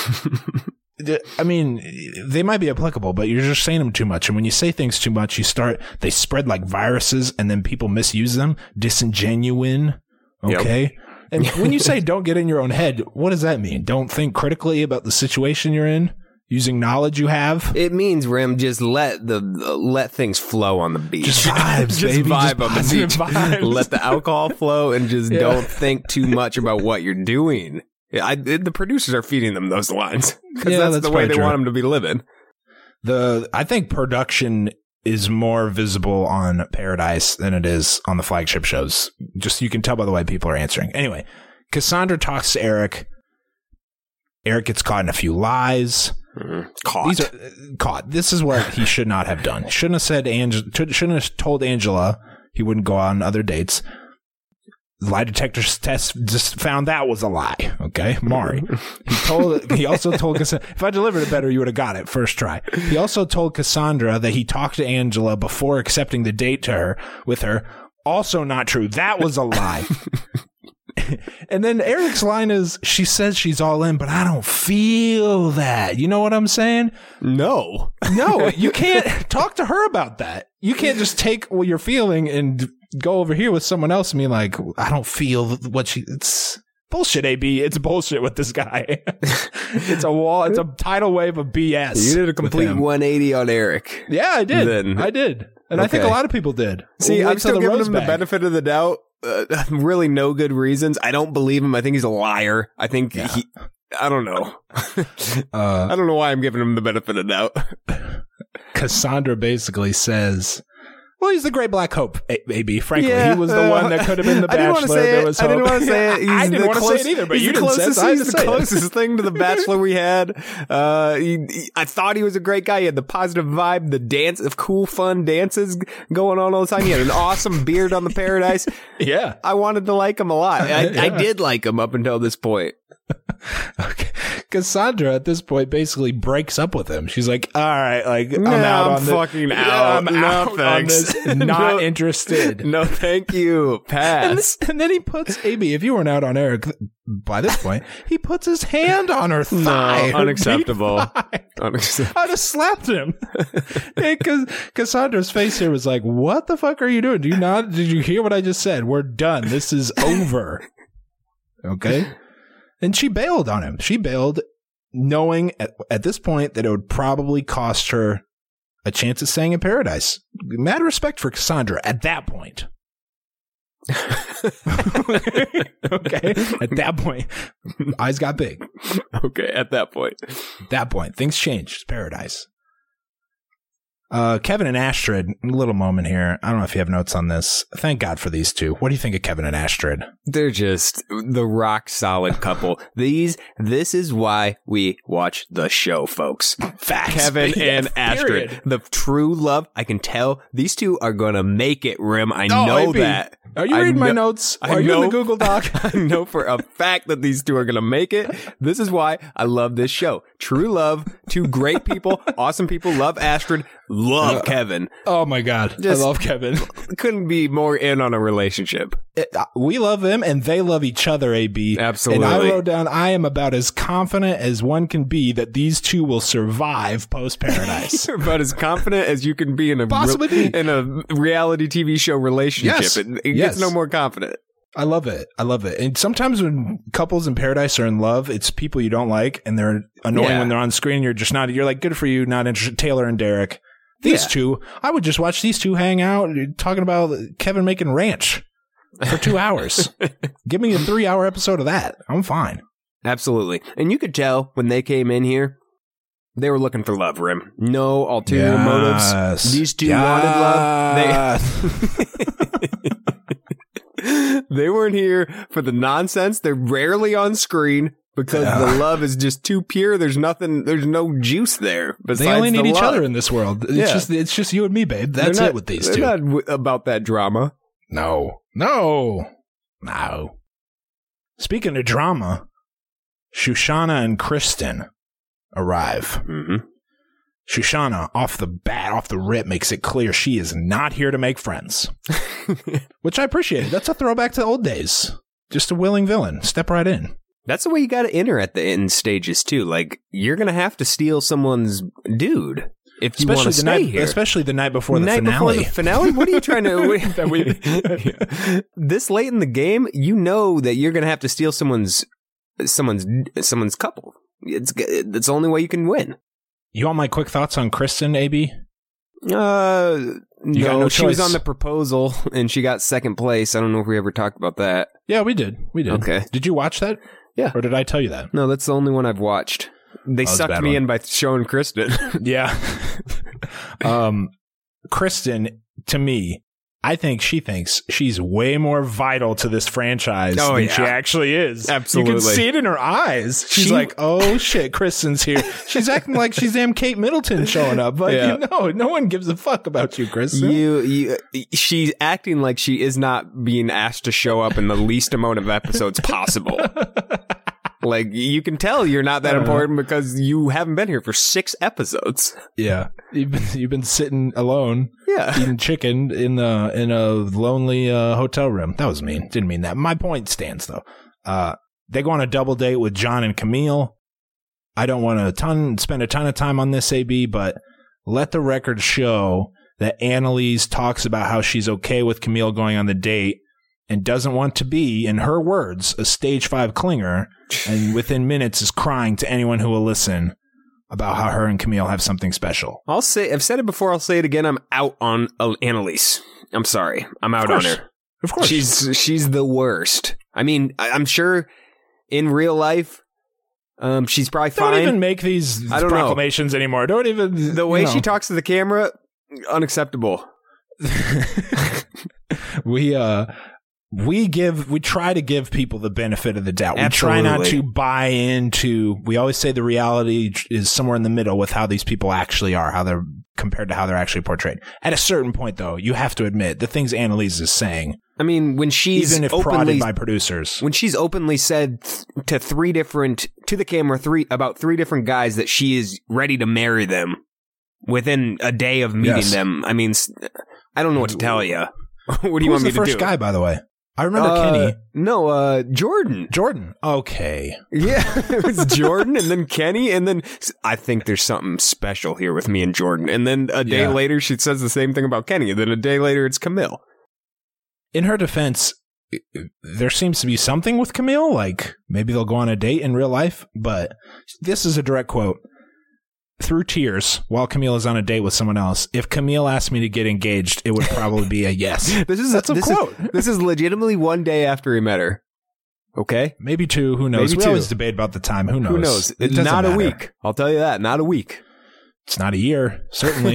[SPEAKER 3] I mean, they might be applicable, but you're just saying them too much. And when you say things too much, you start, they spread like viruses and then people misuse them. Disingenuine. Okay. Yep. And when you say don't get in your own head, what does that mean? Don't think critically about the situation you're in? Using knowledge you have?
[SPEAKER 4] It means, Rim, just let the uh, let things flow on the beach.
[SPEAKER 3] Just vibes,
[SPEAKER 4] just
[SPEAKER 3] baby.
[SPEAKER 4] vibe
[SPEAKER 3] Just
[SPEAKER 4] on the beach.
[SPEAKER 3] vibes.
[SPEAKER 4] Let the alcohol flow and just
[SPEAKER 3] Yeah.
[SPEAKER 4] don't think too much about what you're doing. I, the producers are feeding them those lines because
[SPEAKER 3] Yeah,
[SPEAKER 4] that's,
[SPEAKER 3] that's
[SPEAKER 4] the way
[SPEAKER 3] probably
[SPEAKER 4] they
[SPEAKER 3] true.
[SPEAKER 4] want them to be living.
[SPEAKER 3] The I think production is more visible on Paradise than it is on the flagship shows. Just you can tell by the way people are answering. Anyway, Cassandra talks to Eric. Eric gets caught in a few lies.
[SPEAKER 4] Mm-hmm. Caught.
[SPEAKER 3] These are uh, caught. This is what he should not have done. Shouldn't have said Angela. Shouldn't have told Angela he wouldn't go on other dates. The lie detector test just found that was a lie. Okay, Mari. He told. He also told Cassandra, if I delivered it better, you would have got it first try. He also told Cassandra that he talked to Angela before accepting the date to her with her. Also not true. That was a lie. And then Eric's line is, she says she's all in, but I don't feel that. You know what I'm saying?
[SPEAKER 4] No.
[SPEAKER 3] No, you can't talk to her about that. You can't just take what you're feeling and go over here with someone else and be like, I don't feel what she, it's bullshit, A B. It's bullshit with this guy. It's a wall. It's a tidal wave of B S.
[SPEAKER 4] You did a complete one eighty on Eric.
[SPEAKER 3] Yeah, I did.
[SPEAKER 4] Then.
[SPEAKER 3] I did. And I think a
[SPEAKER 4] Okay.
[SPEAKER 3] lot of people did.
[SPEAKER 4] See,
[SPEAKER 3] Wait
[SPEAKER 4] I'm
[SPEAKER 3] till
[SPEAKER 4] still
[SPEAKER 3] the
[SPEAKER 4] giving
[SPEAKER 3] rose
[SPEAKER 4] him the
[SPEAKER 3] bag.
[SPEAKER 4] benefit of the doubt. Uh, really, no good reasons. I don't believe him. I think he's a liar. I think
[SPEAKER 3] Yeah.
[SPEAKER 4] he. I don't know.
[SPEAKER 3] Uh,
[SPEAKER 4] I don't know why I'm giving him the benefit of doubt.
[SPEAKER 3] Cassandra basically says, well, he's the great black hope, A- AB. Frankly,
[SPEAKER 4] Yeah,
[SPEAKER 3] he was the
[SPEAKER 4] uh,
[SPEAKER 3] one that could have been the
[SPEAKER 4] I didn't want to
[SPEAKER 3] Bachelor.
[SPEAKER 4] say
[SPEAKER 3] There
[SPEAKER 4] it.
[SPEAKER 3] was
[SPEAKER 4] I didn't
[SPEAKER 3] hope.
[SPEAKER 4] want to say it. He's
[SPEAKER 3] I didn't
[SPEAKER 4] the
[SPEAKER 3] want to
[SPEAKER 4] close-
[SPEAKER 3] say it either, but
[SPEAKER 4] he's
[SPEAKER 3] you
[SPEAKER 4] the
[SPEAKER 3] didn't say it,
[SPEAKER 4] closest,
[SPEAKER 3] so I had
[SPEAKER 4] He's
[SPEAKER 3] to
[SPEAKER 4] the
[SPEAKER 3] say it.
[SPEAKER 4] closest thing to the Bachelor we had. Uh, he, he- I thought he was a great guy. He had the positive vibe, the dance of cool, fun dances going on all the time. He had an awesome beard on the Paradise.
[SPEAKER 3] Yeah.
[SPEAKER 4] I wanted to like him a lot. I, I
[SPEAKER 3] Yeah.
[SPEAKER 4] did like him up until this point.
[SPEAKER 3] Okay. Cassandra at this point basically breaks up with him. She's like, all right, like, I'm
[SPEAKER 4] No,
[SPEAKER 3] out
[SPEAKER 4] I'm
[SPEAKER 3] on this.
[SPEAKER 4] fucking
[SPEAKER 3] Yeah,
[SPEAKER 4] out.
[SPEAKER 3] I'm
[SPEAKER 4] No,
[SPEAKER 3] out on
[SPEAKER 4] thanks.
[SPEAKER 3] this. Not
[SPEAKER 4] No.
[SPEAKER 3] interested.
[SPEAKER 4] No, thank you.
[SPEAKER 3] And,
[SPEAKER 4] Pass.
[SPEAKER 3] th- and then he puts, A B, if you weren't out on Eric by this point, he puts his hand on her thigh.
[SPEAKER 4] No,
[SPEAKER 3] her
[SPEAKER 4] unacceptable.
[SPEAKER 3] deep thigh.
[SPEAKER 4] Unacceptable.
[SPEAKER 3] I'd have slapped him. Because Cassandra's face here was like, what the fuck are you doing? Do you not, did you hear what I just said? We're done. This is over. Okay. And she bailed on him. She bailed knowing at, at this point that it would probably cost her a chance at staying in Paradise. Mad respect for Cassandra at that point. Okay. At that point, eyes got big.
[SPEAKER 4] Okay, at that point.
[SPEAKER 3] At that point, things changed. It's Paradise. Uh, Kevin and Astrid, a little moment here. I don't know if you have notes on this. Thank God for these two. What do you think of Kevin and Astrid?
[SPEAKER 4] They're just the rock solid couple. These, this is why we watch the show, folks.
[SPEAKER 3] Facts.
[SPEAKER 4] Kevin
[SPEAKER 3] Yeah,
[SPEAKER 4] and Astrid,
[SPEAKER 3] period.
[SPEAKER 4] the true love. I can tell these two are gonna make it, Rim. I
[SPEAKER 3] Oh,
[SPEAKER 4] know
[SPEAKER 3] A B,
[SPEAKER 4] that.
[SPEAKER 3] Are you
[SPEAKER 4] I
[SPEAKER 3] reading my
[SPEAKER 4] know-
[SPEAKER 3] notes?
[SPEAKER 4] I
[SPEAKER 3] Are you in
[SPEAKER 4] know-
[SPEAKER 3] the Google Doc?
[SPEAKER 4] I know for a fact that these two are gonna make it. This is why I love this show. True love, two great people, awesome people. Love Astrid, love Kevin.
[SPEAKER 3] Oh my God.
[SPEAKER 4] Just-
[SPEAKER 3] I love Kevin.
[SPEAKER 4] Couldn't be more in on a relationship.
[SPEAKER 3] It- uh, we love them and they love each other, A B.
[SPEAKER 4] Absolutely.
[SPEAKER 3] And I wrote down, I am about as confident as one can be that these two will survive post-Paradise.
[SPEAKER 4] You're about as confident as you can be in a
[SPEAKER 3] Possibly be.
[SPEAKER 4] in a reality T V show relationship.
[SPEAKER 3] Yes.
[SPEAKER 4] It, it
[SPEAKER 3] Yes.
[SPEAKER 4] gets no more confident.
[SPEAKER 3] I love it. I love it. And sometimes when couples in Paradise are in love, it's people you don't like and they're annoying
[SPEAKER 4] Yeah.
[SPEAKER 3] when they're on screen. You're just not, you're like, good for you, not interested. Taylor and Derek. These
[SPEAKER 4] Yeah.
[SPEAKER 3] two, I would just watch these two hang out talking about Kevin making ranch for two hours. Give me a three-hour episode of that. I'm fine.
[SPEAKER 4] Absolutely. And you could tell when they came in here, they were looking for love, Rim. No ulterior
[SPEAKER 3] Yes.
[SPEAKER 4] motives. These two
[SPEAKER 3] Yes.
[SPEAKER 4] wanted love. They, they weren't here for the nonsense. They're rarely on screen because
[SPEAKER 3] Yeah.
[SPEAKER 4] the love is just too pure. There's nothing, there's no juice there. Besides
[SPEAKER 3] They only need
[SPEAKER 4] the
[SPEAKER 3] each
[SPEAKER 4] love.
[SPEAKER 3] other in this world. It's
[SPEAKER 4] Yeah.
[SPEAKER 3] just it's just you and me, babe. That's
[SPEAKER 4] They're not-
[SPEAKER 3] it with these
[SPEAKER 4] they're
[SPEAKER 3] two.
[SPEAKER 4] not w- about that drama.
[SPEAKER 3] No. No. No. Speaking of drama, Shoshana and Kristen arrive.
[SPEAKER 4] Mm-hmm.
[SPEAKER 3] Shoshana, off the bat, off the rip, makes it clear she is not here to make friends. Which I appreciate. That's a throwback to the old days. Just a willing villain. Step right in.
[SPEAKER 4] That's the way you got to enter at the end stages too. Like you're gonna have to steal someone's dude if you want
[SPEAKER 3] Especially
[SPEAKER 4] to
[SPEAKER 3] the
[SPEAKER 4] stay
[SPEAKER 3] night,
[SPEAKER 4] here.
[SPEAKER 3] especially the night before the
[SPEAKER 4] night
[SPEAKER 3] finale.
[SPEAKER 4] Before the finale? What are you trying to? This late in the game, you know that you're gonna have to steal someone's someone's someone's couple. It's it's the only way you can win.
[SPEAKER 3] You want my quick thoughts on Kristen, A B?
[SPEAKER 4] Uh,
[SPEAKER 3] You got
[SPEAKER 4] no,
[SPEAKER 3] no
[SPEAKER 4] she was
[SPEAKER 3] choice.
[SPEAKER 4] on the proposal and she got second place. I don't know if we ever talked about that.
[SPEAKER 3] Yeah, we did. We did.
[SPEAKER 4] Okay.
[SPEAKER 3] Did you watch that?
[SPEAKER 4] Yeah.
[SPEAKER 3] Or did I tell you that?
[SPEAKER 4] No, that's the only one I've watched. They
[SPEAKER 3] it's a
[SPEAKER 4] sucked
[SPEAKER 3] bad
[SPEAKER 4] me
[SPEAKER 3] one.
[SPEAKER 4] in by showing Kristen.
[SPEAKER 3] Yeah. um, Kristen, to me, I think she thinks she's way more vital to this franchise
[SPEAKER 4] Oh,
[SPEAKER 3] than
[SPEAKER 4] yeah.
[SPEAKER 3] she actually is.
[SPEAKER 4] Absolutely.
[SPEAKER 3] You can see it in her eyes. She's
[SPEAKER 4] She-
[SPEAKER 3] like, oh shit, Kristen's here. She's acting like she's damn Kate Middleton showing up. But
[SPEAKER 4] Yeah.
[SPEAKER 3] you know, no one gives a fuck about you, Kristen.
[SPEAKER 4] You, you, she's acting like she is not being asked to show up in the least amount of episodes possible. Like, you can tell you're not that
[SPEAKER 3] Uh.
[SPEAKER 4] important because you haven't been here for six episodes.
[SPEAKER 3] Yeah. You've been, you've been sitting alone.
[SPEAKER 4] Yeah.
[SPEAKER 3] Eating chicken in the in a lonely uh, hotel room. That was mean. Didn't mean that. My point stands though. Uh, they go on a double date with John and Camille. I don't want to ton spend a ton of time on this, A B, but let the record show that Annalise talks about how she's okay with Camille going on the date and doesn't want to be, in her words, a stage five clinger, and within minutes is crying to anyone who will listen about how her and Camille have something special.
[SPEAKER 4] I'll say, I've said it before, I'll say it again. I'm out on uh, Annalise. I'm sorry. I'm out on
[SPEAKER 3] course.
[SPEAKER 4] her.
[SPEAKER 3] Of course.
[SPEAKER 4] She's, she's the worst. I mean, I, I'm sure in real life, um, she's probably
[SPEAKER 3] Don't
[SPEAKER 4] fine.
[SPEAKER 3] even make these
[SPEAKER 4] I don't know.
[SPEAKER 3] proclamations anymore. Don't even.
[SPEAKER 4] The way
[SPEAKER 3] you know.
[SPEAKER 4] she talks to the camera, unacceptable.
[SPEAKER 3] we uh we give we try to give people the benefit of the doubt. We try not
[SPEAKER 4] Absolutely.
[SPEAKER 3] to buy into. We always say the reality is somewhere in the middle with how these people actually are, how they're compared to how they're actually portrayed. At a certain point, though, you have to admit the things Annalise is saying,
[SPEAKER 4] I mean, when she's
[SPEAKER 3] even if
[SPEAKER 4] openly
[SPEAKER 3] prodded by producers.
[SPEAKER 4] when she's openly said th- to three different to the camera three about three different guys that she is ready to marry them within a day of meeting
[SPEAKER 3] Yes.
[SPEAKER 4] them. I mean, s- I don't know what to tell you. What do you
[SPEAKER 3] Who was
[SPEAKER 4] want me
[SPEAKER 3] the
[SPEAKER 4] to
[SPEAKER 3] first
[SPEAKER 4] do?
[SPEAKER 3] guy, by the way? I remember
[SPEAKER 4] Uh,
[SPEAKER 3] Kenny.
[SPEAKER 4] No, uh, Jordan.
[SPEAKER 3] Jordan. Okay.
[SPEAKER 4] Yeah, it was Jordan and then Kenny and then I think there's something special here with me and Jordan. And then a day
[SPEAKER 3] Yeah.
[SPEAKER 4] later she says the same thing about Kenny and then a day later it's Camille.
[SPEAKER 3] In her defense, there seems to be something with Camille. Like maybe they'll go on a date in real life, but this is a direct quote. Through tears, while Camille is on a date with someone else, if Camille asked me to get engaged, it would probably be a yes.
[SPEAKER 4] This is
[SPEAKER 3] That's a
[SPEAKER 4] this
[SPEAKER 3] quote.
[SPEAKER 4] Is, this is legitimately one day after he met her. Okay?
[SPEAKER 3] Maybe two. Who knows?
[SPEAKER 4] Maybe
[SPEAKER 3] we
[SPEAKER 4] two.
[SPEAKER 3] always debate about the time. Who knows?
[SPEAKER 4] Who knows?
[SPEAKER 3] It
[SPEAKER 4] It's
[SPEAKER 3] doesn't
[SPEAKER 4] not a
[SPEAKER 3] matter.
[SPEAKER 4] week. I'll tell you that. Not a week.
[SPEAKER 3] It's not a year, certainly.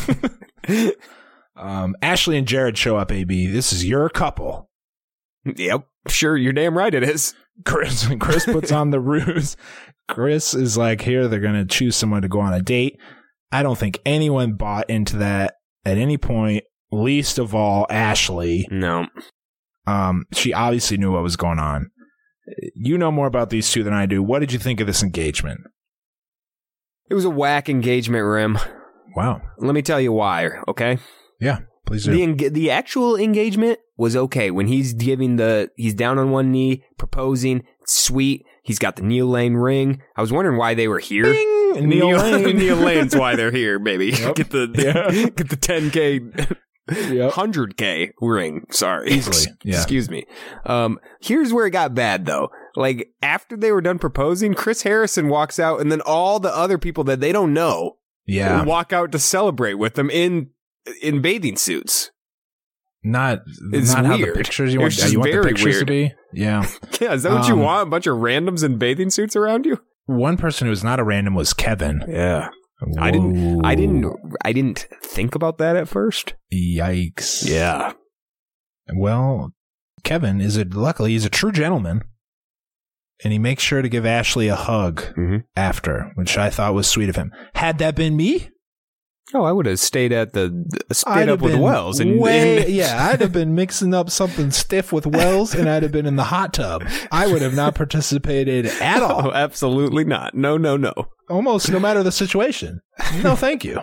[SPEAKER 3] um, Ashley and Jared show up, A B. This is your couple.
[SPEAKER 4] Yep. Sure, you're damn right it is.
[SPEAKER 3] Chris Chris puts on the ruse. Chris is like, here, they're going to choose someone to go on a date. I don't think anyone bought into that at any point, least of all Ashley.
[SPEAKER 4] No.
[SPEAKER 3] Um, she obviously knew what was going on. You know more about these two than I do. What did you think of this engagement?
[SPEAKER 4] It was a whack engagement, Rim.
[SPEAKER 3] Wow.
[SPEAKER 4] Let me tell you why, okay?
[SPEAKER 3] Yeah, please do.
[SPEAKER 4] The eng- the actual engagement was okay when he's giving the he's down on one knee proposing. It's sweet. He's got the Neil Lane ring. I was wondering why they were here.
[SPEAKER 3] Bing! Neil Lane.
[SPEAKER 4] Neil Lane's why they're here, baby.
[SPEAKER 3] Yep.
[SPEAKER 4] Get the
[SPEAKER 3] Yeah.
[SPEAKER 4] get the ten K
[SPEAKER 3] Yep.
[SPEAKER 4] one hundred K ring. Sorry.
[SPEAKER 3] Easily, yeah.
[SPEAKER 4] Excuse me. Um, here's where it got bad, though. Like, after they were done proposing, Chris Harrison walks out, and then all the other people that they don't know
[SPEAKER 3] Yeah.
[SPEAKER 4] walk out to celebrate with them in in bathing suits.
[SPEAKER 3] Not,
[SPEAKER 4] It's
[SPEAKER 3] not how the
[SPEAKER 4] weird.
[SPEAKER 3] pictures you
[SPEAKER 4] It's
[SPEAKER 3] want,
[SPEAKER 4] just
[SPEAKER 3] you want the
[SPEAKER 4] very
[SPEAKER 3] pictures
[SPEAKER 4] weird.
[SPEAKER 3] to be. Yeah.
[SPEAKER 4] Yeah, is that what you
[SPEAKER 3] Um,
[SPEAKER 4] want? A bunch of randoms in bathing suits around you?
[SPEAKER 3] One person who was not a random was Kevin.
[SPEAKER 4] Yeah. I didn't I
[SPEAKER 3] Whoa.
[SPEAKER 4] didn't I didn't think about that at first.
[SPEAKER 3] Yikes.
[SPEAKER 4] Yeah.
[SPEAKER 3] Well, Kevin is a luckily he's a true gentleman, and he makes sure to give Ashley a hug
[SPEAKER 4] Mhm.
[SPEAKER 3] after, which I thought was sweet of him. Had that been me,
[SPEAKER 4] Oh, I would have stayed at the
[SPEAKER 3] I'd
[SPEAKER 4] stayed
[SPEAKER 3] have
[SPEAKER 4] up with
[SPEAKER 3] been
[SPEAKER 4] Wells and,
[SPEAKER 3] way,
[SPEAKER 4] and-
[SPEAKER 3] yeah, I'd have been mixing up something stiff with Wells, and I'd have been in the hot tub. I would have not participated at all.
[SPEAKER 4] Oh, absolutely not. No, no, no.
[SPEAKER 3] Almost no matter the situation. No, thank you.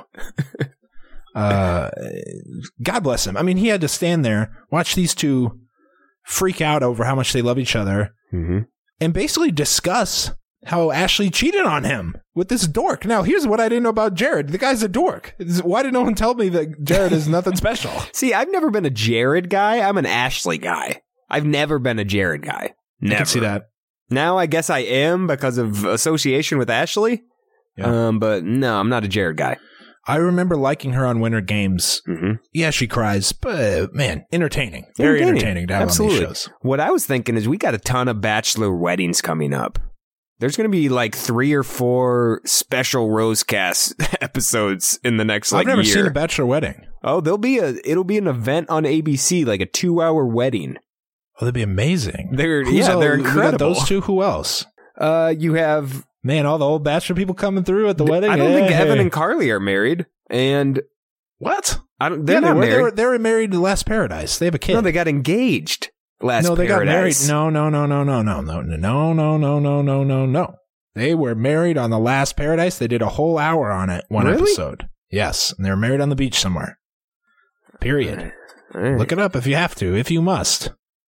[SPEAKER 3] Uh, God bless him. I mean, he had to stand there, watch these two freak out over how much they love each other,
[SPEAKER 4] Mm-hmm.
[SPEAKER 3] and basically discuss how Ashley cheated on him with this dork. Now, here's what I didn't know about Jared. The guy's a dork. Why did no one tell me that Jared is nothing special?
[SPEAKER 4] See, I've never been a Jared guy. I'm an Ashley guy. I've never been a Jared guy. Never.
[SPEAKER 3] I can see that.
[SPEAKER 4] Now I guess I am because of association with Ashley.
[SPEAKER 3] Yeah.
[SPEAKER 4] Um, but no, I'm not a Jared guy.
[SPEAKER 3] I remember liking her on Winter Games.
[SPEAKER 4] Mm-hmm.
[SPEAKER 3] Yeah, she cries, but man, entertaining. Very entertaining,
[SPEAKER 4] Entertaining.
[SPEAKER 3] to have
[SPEAKER 4] Absolutely.
[SPEAKER 3] on these shows.
[SPEAKER 4] What I was thinking is we got a ton of bachelor weddings coming up. There's going to be like three or four special Rosecast episodes in the next like
[SPEAKER 3] I've never
[SPEAKER 4] year.
[SPEAKER 3] seen a bachelor wedding.
[SPEAKER 4] Oh, there'll be a it'll be an event on A B C, like a two hour wedding.
[SPEAKER 3] Oh, that'd be amazing.
[SPEAKER 4] They're
[SPEAKER 3] Who's
[SPEAKER 4] yeah,
[SPEAKER 3] all-
[SPEAKER 4] they're
[SPEAKER 3] we got
[SPEAKER 4] incredible.
[SPEAKER 3] those two. Who else?
[SPEAKER 4] Uh, you have
[SPEAKER 3] Man, all the old bachelor people coming through at the wedding.
[SPEAKER 4] I don't think
[SPEAKER 3] Hey.
[SPEAKER 4] Evan and Carly are married, and
[SPEAKER 3] What?
[SPEAKER 4] I don't. They're
[SPEAKER 3] Yeah,
[SPEAKER 4] not
[SPEAKER 3] they were,
[SPEAKER 4] married.
[SPEAKER 3] They were, they were married to Last Paradise. They have a kid.
[SPEAKER 4] No, they got engaged. Last
[SPEAKER 3] no, they got married.
[SPEAKER 4] Paradise.
[SPEAKER 3] No, no, no, no, no, no, no, no, no, no, no, no, no, no. They were married on the Last Paradise. They did a whole hour on it, one
[SPEAKER 4] Really?
[SPEAKER 3] episode. Yes, and they were married on the beach somewhere. Period.
[SPEAKER 4] All right.
[SPEAKER 3] Look it up if you have to, if you must.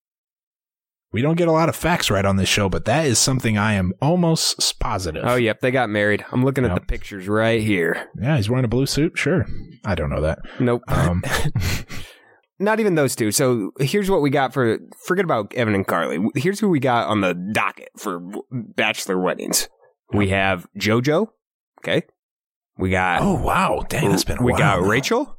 [SPEAKER 3] We don't get a lot of facts right on this show, but that is something I am almost positive.
[SPEAKER 4] Oh, yep, they got married. I'm looking at
[SPEAKER 3] Yep.
[SPEAKER 4] the pictures right here.
[SPEAKER 3] Yeah, he's wearing a blue suit. Sure. I don't know that.
[SPEAKER 4] Nope.
[SPEAKER 3] Um,
[SPEAKER 4] Not even those two. So here's what we got for, forget about Evan and Carly. Here's who we got on the docket for bachelor weddings. We have JoJo. Okay. We got,
[SPEAKER 3] oh, wow. Dang, that's been a
[SPEAKER 4] we
[SPEAKER 3] while
[SPEAKER 4] got
[SPEAKER 3] now.
[SPEAKER 4] Rachel.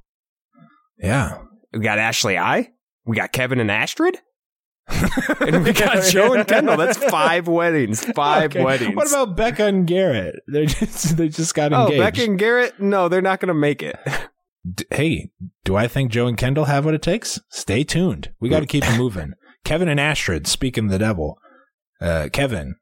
[SPEAKER 3] Yeah.
[SPEAKER 4] We got Ashley I. We got Kevin and Astrid. And we got Joe and Kendall. That's five weddings. Five
[SPEAKER 3] Okay.
[SPEAKER 4] weddings.
[SPEAKER 3] What about Becca and Garrett? They just they just got
[SPEAKER 4] Oh,
[SPEAKER 3] engaged.
[SPEAKER 4] Becca and Garrett? No, they're not going to make it.
[SPEAKER 3] D- hey, do I think Joe and Kendall have what it takes? Stay tuned. We got to keep it moving. Kevin and Astrid, speaking of the devil, uh, Kevin,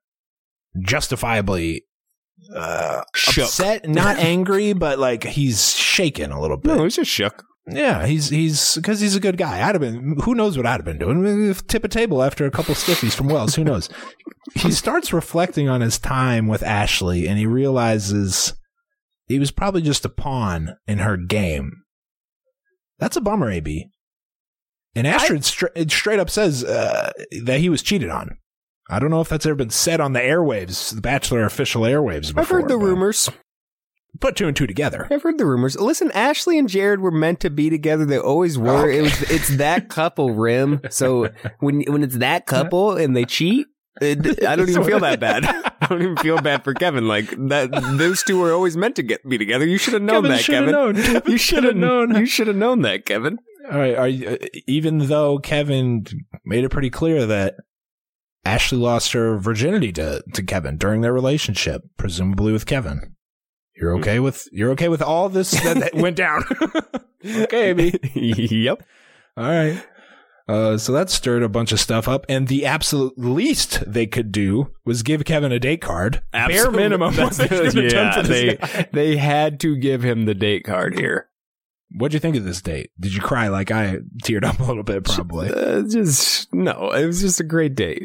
[SPEAKER 3] justifiably uh,
[SPEAKER 4] Shook.
[SPEAKER 3] upset, not angry, but like he's shaken a little bit.
[SPEAKER 4] No, it's just shook.
[SPEAKER 3] Yeah, he's he's because he's a good guy. I'd have been. Who knows what I'd have been doing? Tip a table after a couple stiffies from Wells. Who knows? He starts reflecting on his time with Ashley, and he realizes he was probably just a pawn in her game. That's a bummer, A B. And Astrid stra- straight up says uh, that he was cheated on. I don't know if that's ever been said on the airwaves, the Bachelor official airwaves. Before,
[SPEAKER 4] I've heard the
[SPEAKER 3] but
[SPEAKER 4] rumors.
[SPEAKER 3] Put two and two together.
[SPEAKER 4] I've heard the rumors. Listen, Ashley and Jared were meant to be together. They always were.
[SPEAKER 3] Okay.
[SPEAKER 4] It was. It's that couple, Rim. So when when it's that couple and they cheat, it, I don't even feel that bad. I don't even feel bad for Kevin. Like that, those two were always meant to get be together. You should have known
[SPEAKER 3] Kevin
[SPEAKER 4] that,
[SPEAKER 3] should have
[SPEAKER 4] Kevin.
[SPEAKER 3] known. Kevin
[SPEAKER 4] You
[SPEAKER 3] should
[SPEAKER 4] should
[SPEAKER 3] have
[SPEAKER 4] have
[SPEAKER 3] known.
[SPEAKER 4] You should have known that, Kevin.
[SPEAKER 3] All right. Are you, uh, even though Kevin made it pretty clear that Ashley lost her virginity to, to Kevin during their relationship, presumably with Kevin. You're okay with you're okay with all this that, that went down. Okay, Amy.
[SPEAKER 4] Yep.
[SPEAKER 3] All right. Uh, so that stirred a bunch of stuff up, and the absolute least they could do was give Kevin a date card. Bare minimum. What they could have done for this
[SPEAKER 4] they
[SPEAKER 3] guy.
[SPEAKER 4] they had to give him the date card here.
[SPEAKER 3] What'd you think of this date? Did you cry like I teared up a little bit? Probably.
[SPEAKER 4] Uh, just no. It was just a great date.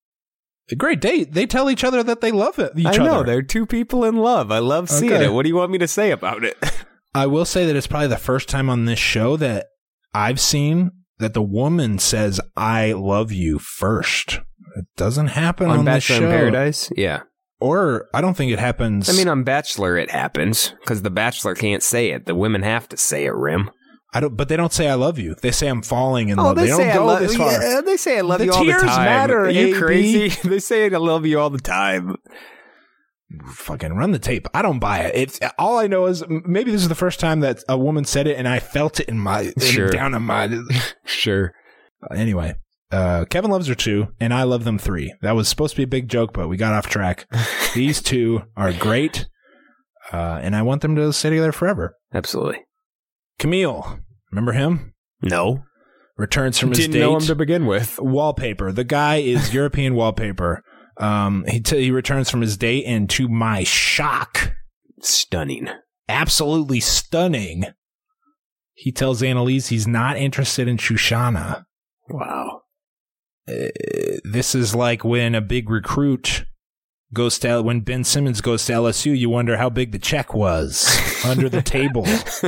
[SPEAKER 3] A great date. They tell each other that they love it, each
[SPEAKER 4] I
[SPEAKER 3] other.
[SPEAKER 4] know they're two people in love. I love seeing
[SPEAKER 3] Okay.
[SPEAKER 4] it. What do you want me to say about it?
[SPEAKER 3] I will say that it's probably the first time on this show that I've seen that the woman says, I love you first. It doesn't happen on,
[SPEAKER 4] on
[SPEAKER 3] this
[SPEAKER 4] Bachelor
[SPEAKER 3] show.
[SPEAKER 4] in Paradise? Yeah.
[SPEAKER 3] Or I don't think it happens.
[SPEAKER 4] I mean, on Bachelor it happens because the Bachelor can't say it. The women have to say it, Rim.
[SPEAKER 3] I don't, but they don't say I love you. They say I'm falling in
[SPEAKER 4] Oh,
[SPEAKER 3] love.
[SPEAKER 4] they,
[SPEAKER 3] They,
[SPEAKER 4] say
[SPEAKER 3] don't
[SPEAKER 4] I
[SPEAKER 3] go
[SPEAKER 4] love
[SPEAKER 3] this far.
[SPEAKER 4] Yeah, they say I love
[SPEAKER 3] The
[SPEAKER 4] you all the
[SPEAKER 3] tears
[SPEAKER 4] time.
[SPEAKER 3] matter,
[SPEAKER 4] Are you
[SPEAKER 3] A B.
[SPEAKER 4] crazy? They say I love you all the time.
[SPEAKER 3] Fucking run the tape. I don't buy it. It's all I know is maybe this is the first time that a woman said it, and I felt it in my
[SPEAKER 4] sure.
[SPEAKER 3] in, down in my
[SPEAKER 4] sure.
[SPEAKER 3] Uh, anyway, uh, Kevin loves her two, and I love them three. That was supposed to be a big joke, but we got off track. These two are great, uh, and I want them to stay together forever.
[SPEAKER 4] Absolutely.
[SPEAKER 3] Camille, remember him?
[SPEAKER 4] No.
[SPEAKER 3] Returns from his
[SPEAKER 4] Didn't
[SPEAKER 3] date.
[SPEAKER 4] know him to begin with.
[SPEAKER 3] Wallpaper. The guy is European wallpaper. Um, he t- he returns from his date, and to my shock,
[SPEAKER 4] stunning,
[SPEAKER 3] absolutely stunning, he tells Annalise he's not interested in Shoshana.
[SPEAKER 4] Wow.
[SPEAKER 3] Uh, this is like when a big recruit goes to when Ben Simmons goes to L S U. You wonder how big the check was under the table.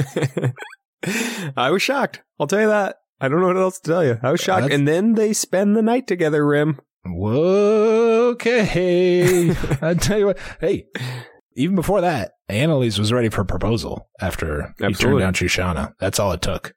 [SPEAKER 4] I was shocked. I'll tell you that. I don't know what else to tell you. I was shocked.
[SPEAKER 3] That's-
[SPEAKER 4] and then they spend the night together, Rim.
[SPEAKER 3] Whoa, okay. I tell you what. Hey, even before that, Annalise was ready for a proposal after he
[SPEAKER 4] Absolutely.
[SPEAKER 3] turned down Shoshana. That's all it took.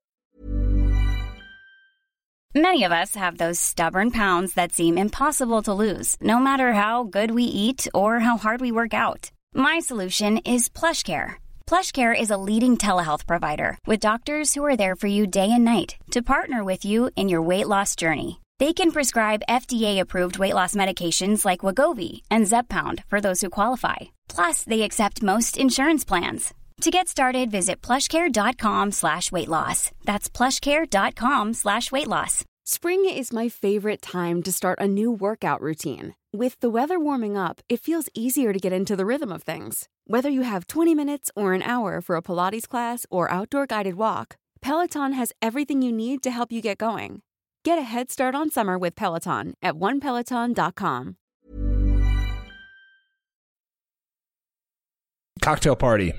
[SPEAKER 2] Many of us have those stubborn pounds that seem impossible to lose, no matter how good we eat or how hard we work out. My solution is PlushCare. PlushCare is a leading telehealth provider with doctors who are there for you day and night to partner with you in your weight loss journey. They can prescribe F D A-approved weight loss medications like Wegovy and Zepbound for those who qualify. Plus, they accept most insurance plans. To get started, visit plushcare.com slash weight loss. That's plushcare.com slash weight loss.
[SPEAKER 5] Spring is my favorite time to start a new workout routine. With the weather warming up, it feels easier to get into the rhythm of things. Whether you have twenty minutes or an hour for a Pilates class or outdoor guided walk, Peloton has everything you need to help you get going. Get a head start on summer with Peloton at one peloton dot com.
[SPEAKER 3] Cocktail party.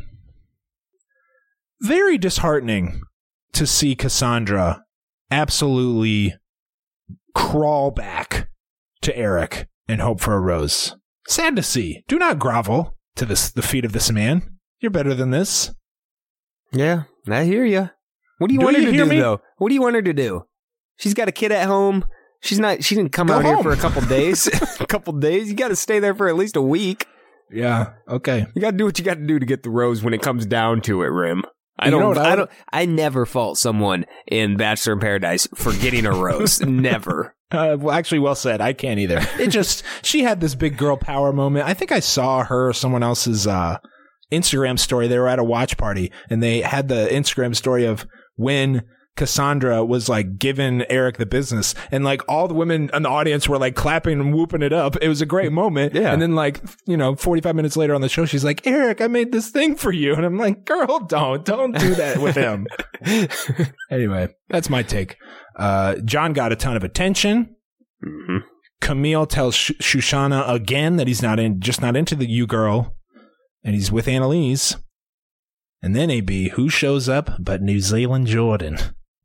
[SPEAKER 3] Very disheartening to see Cassandra absolutely crawl back to Eric and hope for a rose. Sad to see. Do not grovel to this the feet of this man. You're better than this.
[SPEAKER 4] Yeah, I hear you. What do you
[SPEAKER 3] Do
[SPEAKER 4] want her
[SPEAKER 3] you
[SPEAKER 4] to
[SPEAKER 3] hear
[SPEAKER 4] do,
[SPEAKER 3] me?
[SPEAKER 4] though? What do you want her to do? She's got a kid at home. She's not. She didn't come
[SPEAKER 3] Go
[SPEAKER 4] out
[SPEAKER 3] home.
[SPEAKER 4] here for a couple days. a couple days. You got to stay there for at least a week.
[SPEAKER 3] Yeah, okay.
[SPEAKER 4] You got to do what you got to do to get the rose when it comes down to it, Rim. I
[SPEAKER 3] You know
[SPEAKER 4] don't.
[SPEAKER 3] what I
[SPEAKER 4] I
[SPEAKER 3] would-
[SPEAKER 4] don't. I never fault someone in Bachelor in Paradise for getting a rose. Never.
[SPEAKER 3] Uh, well, actually, well said. I can't either. It just, she had this big girl power moment. I think I saw her or someone else's uh, Instagram story. They were at a watch party, and they had the Instagram story of when Cassandra was like giving Eric the business, and like all the women in the audience were like clapping and whooping it up. It was a great moment.
[SPEAKER 4] Yeah.
[SPEAKER 3] And then like, you know, forty-five minutes later on the show, she's like, Eric, I made this thing for you. And I'm like, girl, don't, don't do that with him. Anyway, that's my take. Uh, John got a ton of attention.
[SPEAKER 4] Mm-hmm.
[SPEAKER 3] Camille tells Sh- Shoshana again that he's not in, just not into the you girl, and he's with Annalise. And then A B, who shows up but New Zealand Jordan?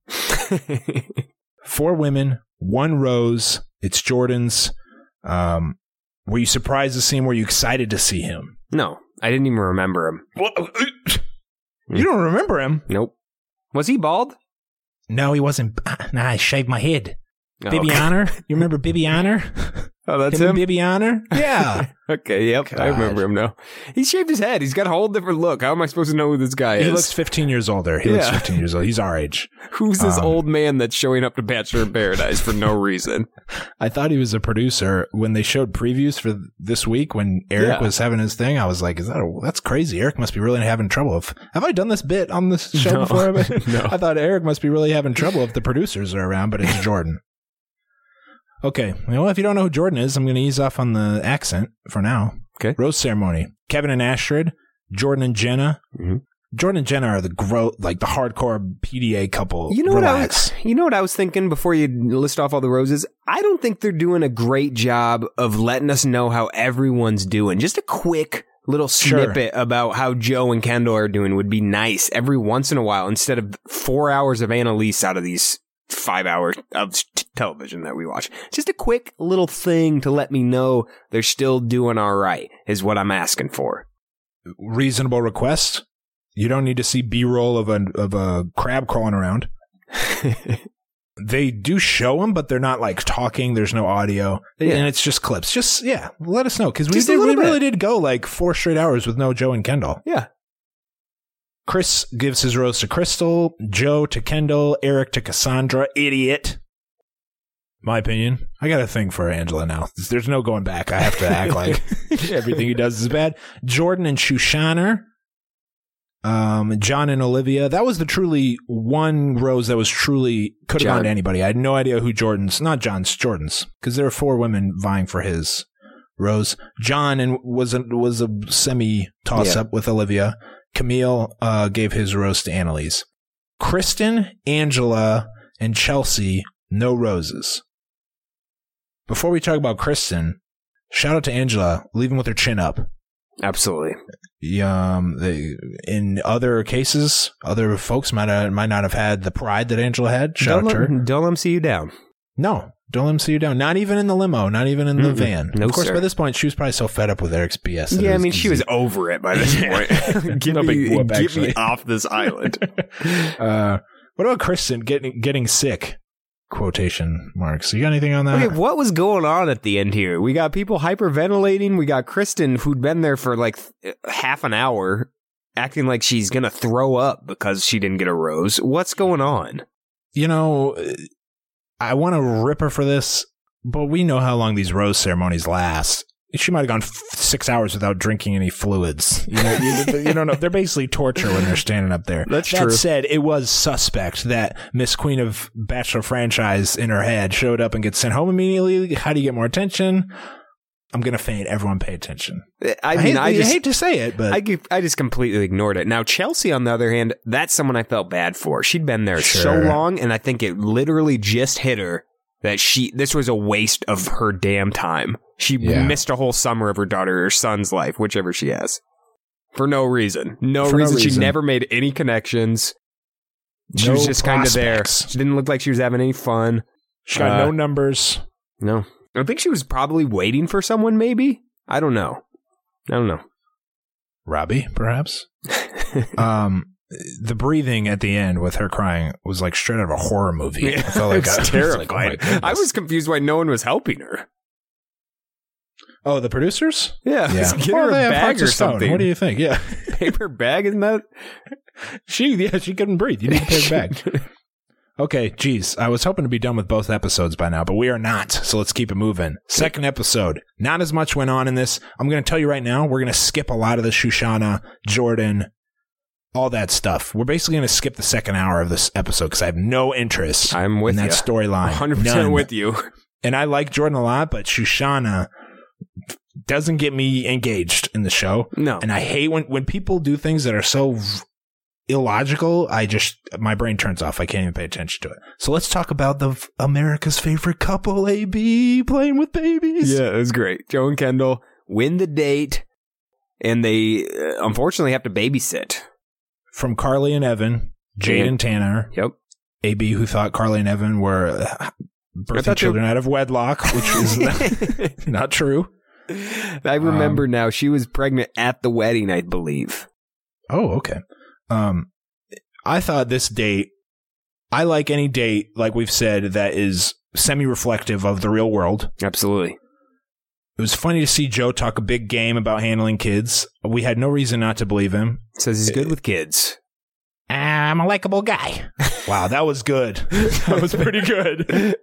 [SPEAKER 3] Four women, one rose. It's Jordan's. Um, were you surprised to see him? Were you excited to see him?
[SPEAKER 4] No, I didn't even remember him.
[SPEAKER 3] What? You don't remember him?
[SPEAKER 4] Nope. Was he bald?
[SPEAKER 3] No, he wasn't. Nah, I shaved my head.
[SPEAKER 4] Oh,
[SPEAKER 3] Bibby
[SPEAKER 4] okay.
[SPEAKER 3] Honor? You remember Bibby Honor?
[SPEAKER 4] Oh, that's
[SPEAKER 3] him.
[SPEAKER 4] him.
[SPEAKER 3] and Bibby Honor? Yeah.
[SPEAKER 4] Okay, yep, I
[SPEAKER 3] God.
[SPEAKER 4] remember him now. He shaved his head. He's got a whole different look. How am I supposed to know who this guy is?
[SPEAKER 3] He looks fifteen years older. He looks
[SPEAKER 4] Yeah.
[SPEAKER 3] fifteen years old. He's our age.
[SPEAKER 4] Who's this
[SPEAKER 3] Um,
[SPEAKER 4] old man that's showing up to Bachelor in Paradise for no reason?
[SPEAKER 3] I thought he was a producer when they showed previews for this week when Eric
[SPEAKER 4] Yeah.
[SPEAKER 3] was having his thing. I was like, "Is that a, that's crazy? Eric must be really having trouble." If have I done this bit on this show
[SPEAKER 4] No.
[SPEAKER 3] before?
[SPEAKER 4] No.
[SPEAKER 3] I thought Eric must be really having trouble if the producers are around, but it's Jordan. Okay, well, if you don't know who Jordan is, I'm going to ease off on the accent for now.
[SPEAKER 4] Okay.
[SPEAKER 3] Rose ceremony. Kevin and Astrid, Jordan and Jenna.
[SPEAKER 4] Mhm.
[SPEAKER 3] Jordan and Jenna are the gro- like the hardcore P D A couple.
[SPEAKER 4] You know
[SPEAKER 3] Relax.
[SPEAKER 4] what I was, you know what I was thinking before you list off all the roses? I don't think they're doing a great job of letting us know how everyone's doing. Just a quick little
[SPEAKER 3] Sure.
[SPEAKER 4] snippet about how Joe and Kendall are doing would be nice every once in a while instead of four hours of Annalise out of these five hours of t- television that we watch. Just a quick little thing to let me know they're still doing all right is what I'm asking for.
[SPEAKER 3] Reasonable request. You don't need to see B-roll of a of a crab crawling around. They do show them, but they're not like talking. There's no audio,
[SPEAKER 4] Yeah.
[SPEAKER 3] and it's just clips. Just yeah, let us know because we
[SPEAKER 4] Just a
[SPEAKER 3] did, we
[SPEAKER 4] little
[SPEAKER 3] really
[SPEAKER 4] bit.
[SPEAKER 3] did go like four straight hours with no Joe and Kendall.
[SPEAKER 4] Yeah.
[SPEAKER 3] Chris gives his rose to Crystal, Joe to Kendall, Eric to Cassandra. Idiot. My opinion. I got a thing for Angela now. There's no going back. I have to act like everything he does is bad. Jordan and Shoshana. Um, John and Olivia. That was the truly one rose that was truly could have
[SPEAKER 4] John.
[SPEAKER 3] gone to anybody. I had no idea who Jordan's, not John's, Jordan's, because there were four women vying for his rose. John and was a, was a semi toss up with Olivia. Camille uh, gave his rose to Annalise. Kristen, Angela, and Chelsea, no roses. Before we talk about Kristen, shout out to Angela, leaving with her chin up.
[SPEAKER 4] Absolutely.
[SPEAKER 3] Um, they, in other cases, other folks might have, might not have had the pride that Angela had. Shout
[SPEAKER 4] Don't
[SPEAKER 3] out to her.
[SPEAKER 4] let, don't let them see you down.
[SPEAKER 3] No, don't let him see you down. Not even in the limo. Not even in the
[SPEAKER 4] Mm-mm.
[SPEAKER 3] van.
[SPEAKER 4] No,
[SPEAKER 3] of course,
[SPEAKER 4] sir.
[SPEAKER 3] by this point, she was probably so fed up with Eric's B S. that it
[SPEAKER 4] Yeah, I mean, she was
[SPEAKER 3] easy.
[SPEAKER 4] over it by this point. Give
[SPEAKER 3] No
[SPEAKER 4] me,
[SPEAKER 3] big whoop,
[SPEAKER 4] get
[SPEAKER 3] actually.
[SPEAKER 4] me off this island.
[SPEAKER 3] uh, what about Kristen getting getting sick? Quotation marks. You got anything on that?
[SPEAKER 4] Okay, what was going on at the end here? We got people hyperventilating. We got Kristen, who'd been there for like th- half an hour, acting like she's going to throw up because she didn't get a rose. What's going on?
[SPEAKER 3] You know, I want to rip her for this, but we know how long these rose ceremonies last. She might have gone f- six hours without drinking any fluids. You know, you, you don't know. They're basically torture when they're standing up there.
[SPEAKER 4] That's
[SPEAKER 3] that
[SPEAKER 4] true.
[SPEAKER 3] said, it was suspect that Miss Queen of Bachelor franchise in her head showed up and gets sent home immediately. How do you get more attention? I'm going to faint. Everyone pay attention.
[SPEAKER 4] I
[SPEAKER 3] I,
[SPEAKER 4] mean,
[SPEAKER 3] hate,
[SPEAKER 4] I
[SPEAKER 3] I
[SPEAKER 4] just,
[SPEAKER 3] hate to say it, but
[SPEAKER 4] I, gi- I just completely ignored it. Now, Chelsea, on the other hand, that's someone I felt bad for. She'd been there so
[SPEAKER 3] Sure.
[SPEAKER 4] long, and I think it literally just hit her that she this was a waste of her damn time. She
[SPEAKER 3] Yeah.
[SPEAKER 4] missed a whole summer of her daughter or son's life, whichever she has, for no reason. No
[SPEAKER 3] For no
[SPEAKER 4] reason. She
[SPEAKER 3] reason.
[SPEAKER 4] never made any connections. She
[SPEAKER 3] No
[SPEAKER 4] was just kind of there.
[SPEAKER 3] prospects.
[SPEAKER 4] She didn't look like she was having any fun.
[SPEAKER 3] she got
[SPEAKER 4] uh,
[SPEAKER 3] no numbers.
[SPEAKER 4] No. I think she was probably waiting for someone, maybe. I don't know. I don't know.
[SPEAKER 3] Robbie, perhaps. um, the breathing at the end with her crying was like straight out of a horror movie. I felt like
[SPEAKER 4] it's
[SPEAKER 3] I was
[SPEAKER 4] terrifying.
[SPEAKER 3] like, oh my goodness.
[SPEAKER 4] I was confused why no one was helping her.
[SPEAKER 3] Oh, the producers?
[SPEAKER 4] Yeah,
[SPEAKER 3] Yeah.
[SPEAKER 4] get
[SPEAKER 3] Well,
[SPEAKER 4] her
[SPEAKER 3] they
[SPEAKER 4] a
[SPEAKER 3] have
[SPEAKER 4] bag
[SPEAKER 3] hearts
[SPEAKER 4] or
[SPEAKER 3] of stone.
[SPEAKER 4] something.
[SPEAKER 3] What do you think? Yeah.
[SPEAKER 4] Paper bag, isn't that?
[SPEAKER 3] she, yeah, she couldn't breathe. You need to pay her back. Okay, geez. I was hoping to be done with both episodes by now, but we are not. So let's keep it moving. Second episode. Not as much went on in this. I'm going to tell you right now, we're going to skip a lot of the Shoshana, Jordan, all that stuff. We're basically going to skip the second hour of this episode because I have no interest
[SPEAKER 4] I'm with
[SPEAKER 3] in that
[SPEAKER 4] ya.
[SPEAKER 3] storyline.
[SPEAKER 4] one hundred percent
[SPEAKER 3] None.
[SPEAKER 4] with you.
[SPEAKER 3] And I like Jordan a lot, but Shoshana doesn't get me engaged in the show.
[SPEAKER 4] No.
[SPEAKER 3] And I hate when, when people do things that are so v- illogical. I just, my brain turns off. I can't even pay attention to it. So let's talk about the v- America's favorite couple, A B, playing with babies.
[SPEAKER 4] Yeah, it was great. Joe and Kendall win the date, and they uh, unfortunately have to babysit.
[SPEAKER 3] From Carly and Evan, Jade
[SPEAKER 4] And-
[SPEAKER 3] and Tanner,
[SPEAKER 4] Yep.
[SPEAKER 3] A B, who thought Carly and Evan were uh, birthing
[SPEAKER 4] thought they-
[SPEAKER 3] children out of wedlock, which is not, not true.
[SPEAKER 4] I remember now. She was pregnant at the wedding, I believe.
[SPEAKER 3] Oh, okay. Um, I thought this date, I like any date, like we've said, that is semi-reflective of the real world.
[SPEAKER 4] Absolutely.
[SPEAKER 3] It was funny to see Joe talk a big game about handling kids. We had no reason not to believe him.
[SPEAKER 4] Says he's good with kids.
[SPEAKER 3] I'm a likable guy. Wow, that was good. That was pretty good.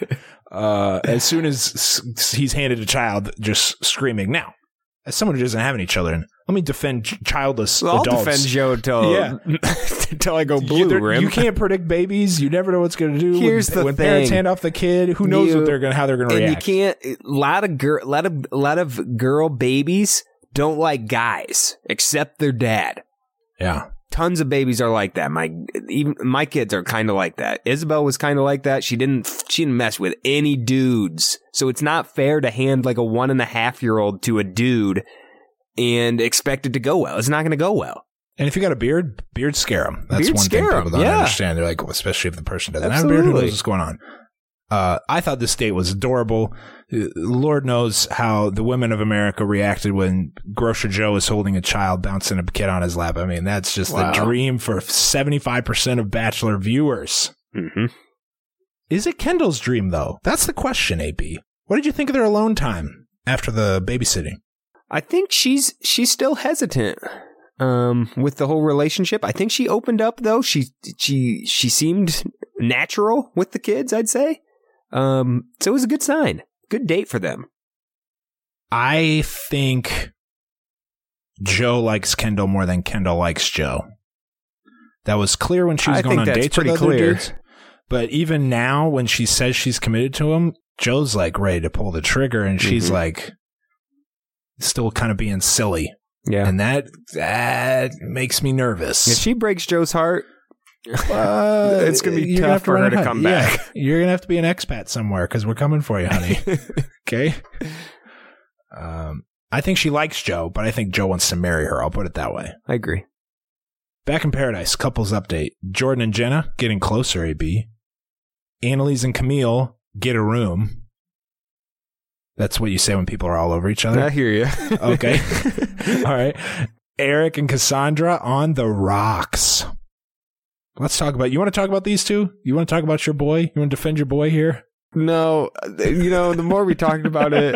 [SPEAKER 3] Uh, as soon as s- he's handed a child, just screaming. Now, as someone who doesn't have any children, let me defend ch- childless
[SPEAKER 4] Well, I'll
[SPEAKER 3] adults.
[SPEAKER 4] defend Joe till,
[SPEAKER 3] Yeah.
[SPEAKER 4] till I go
[SPEAKER 3] You,
[SPEAKER 4] blue,
[SPEAKER 3] there-
[SPEAKER 4] Rim.
[SPEAKER 3] you can't predict babies. You never know what's going to do.
[SPEAKER 4] Here's
[SPEAKER 3] when,
[SPEAKER 4] the
[SPEAKER 3] when parents
[SPEAKER 4] thing.
[SPEAKER 3] hand off the kid, who knows
[SPEAKER 4] You-
[SPEAKER 3] what they're going, how they're going to
[SPEAKER 4] and
[SPEAKER 3] react.
[SPEAKER 4] you can't. A lot of girl, lot of lot of girl babies don't like guys except their dad.
[SPEAKER 3] Yeah,
[SPEAKER 4] Tons of babies are like that. My even my kids are kind of like that. Isabel was kind of like that. She didn't she didn't mess with any dudes. So it's not fair to hand like a one and a half year old to a dude and expect it to go well. It's not going to go well.
[SPEAKER 3] and if you got a beard, beards scare them. That's
[SPEAKER 4] Beards
[SPEAKER 3] one thing
[SPEAKER 4] scare 'em,
[SPEAKER 3] people don't
[SPEAKER 4] yeah.
[SPEAKER 3] understand. They're like, well, especially if the person doesn't have a beard, who
[SPEAKER 4] Absolutely.
[SPEAKER 3] knows what's going on. Uh, I thought this date was adorable. Uh, Lord knows how the women of America reacted when Grocer Joe was holding a child, bouncing a kid on his lap. I mean, that's just
[SPEAKER 4] Wow.
[SPEAKER 3] the dream for seventy-five percent of Bachelor viewers.
[SPEAKER 4] Mm-hmm.
[SPEAKER 3] Is it Kendall's dream, though? That's the question, A B. What did you think of their alone time after the babysitting?
[SPEAKER 4] I think she's she's still hesitant um, with the whole relationship. I think she opened up, though. She she she seemed natural with the kids, I'd say. Um, so it was a good sign. Good date for them.
[SPEAKER 3] I think Joe likes Kendall more than Kendall likes Joe. That was clear when she was
[SPEAKER 4] I
[SPEAKER 3] going on
[SPEAKER 4] think that's
[SPEAKER 3] dates with
[SPEAKER 4] pretty
[SPEAKER 3] other
[SPEAKER 4] clear.
[SPEAKER 3] dudes. But even now, when she says she's committed to him, Joe's like ready to pull the trigger, and she's
[SPEAKER 4] Mm-hmm.
[SPEAKER 3] like still kind of being silly.
[SPEAKER 4] Yeah.
[SPEAKER 3] And that that makes me nervous.
[SPEAKER 4] If she breaks Joe's heart,
[SPEAKER 3] Uh,
[SPEAKER 4] it's going to be
[SPEAKER 3] you're gonna
[SPEAKER 4] tough
[SPEAKER 3] have
[SPEAKER 4] for her
[SPEAKER 3] run
[SPEAKER 4] to
[SPEAKER 3] it,
[SPEAKER 4] come
[SPEAKER 3] yeah.
[SPEAKER 4] back.
[SPEAKER 3] You're going to have to be an expat somewhere because we're coming for you, honey. Okay? Um, I think she likes Joe, but I think Joe wants to marry her. I'll put it that way.
[SPEAKER 4] I agree.
[SPEAKER 3] Back in Paradise, couples update. Jordan and Jenna getting closer, A B. Annalise and Camille get a room. That's what you say when people are all over each other.
[SPEAKER 4] I hear you.
[SPEAKER 3] Okay. All right. Eric and Cassandra on the rocks. Let's talk about, you want to talk about these two? You want to talk about your boy? You want to defend your boy here?
[SPEAKER 4] No, you know, the more we talked about it,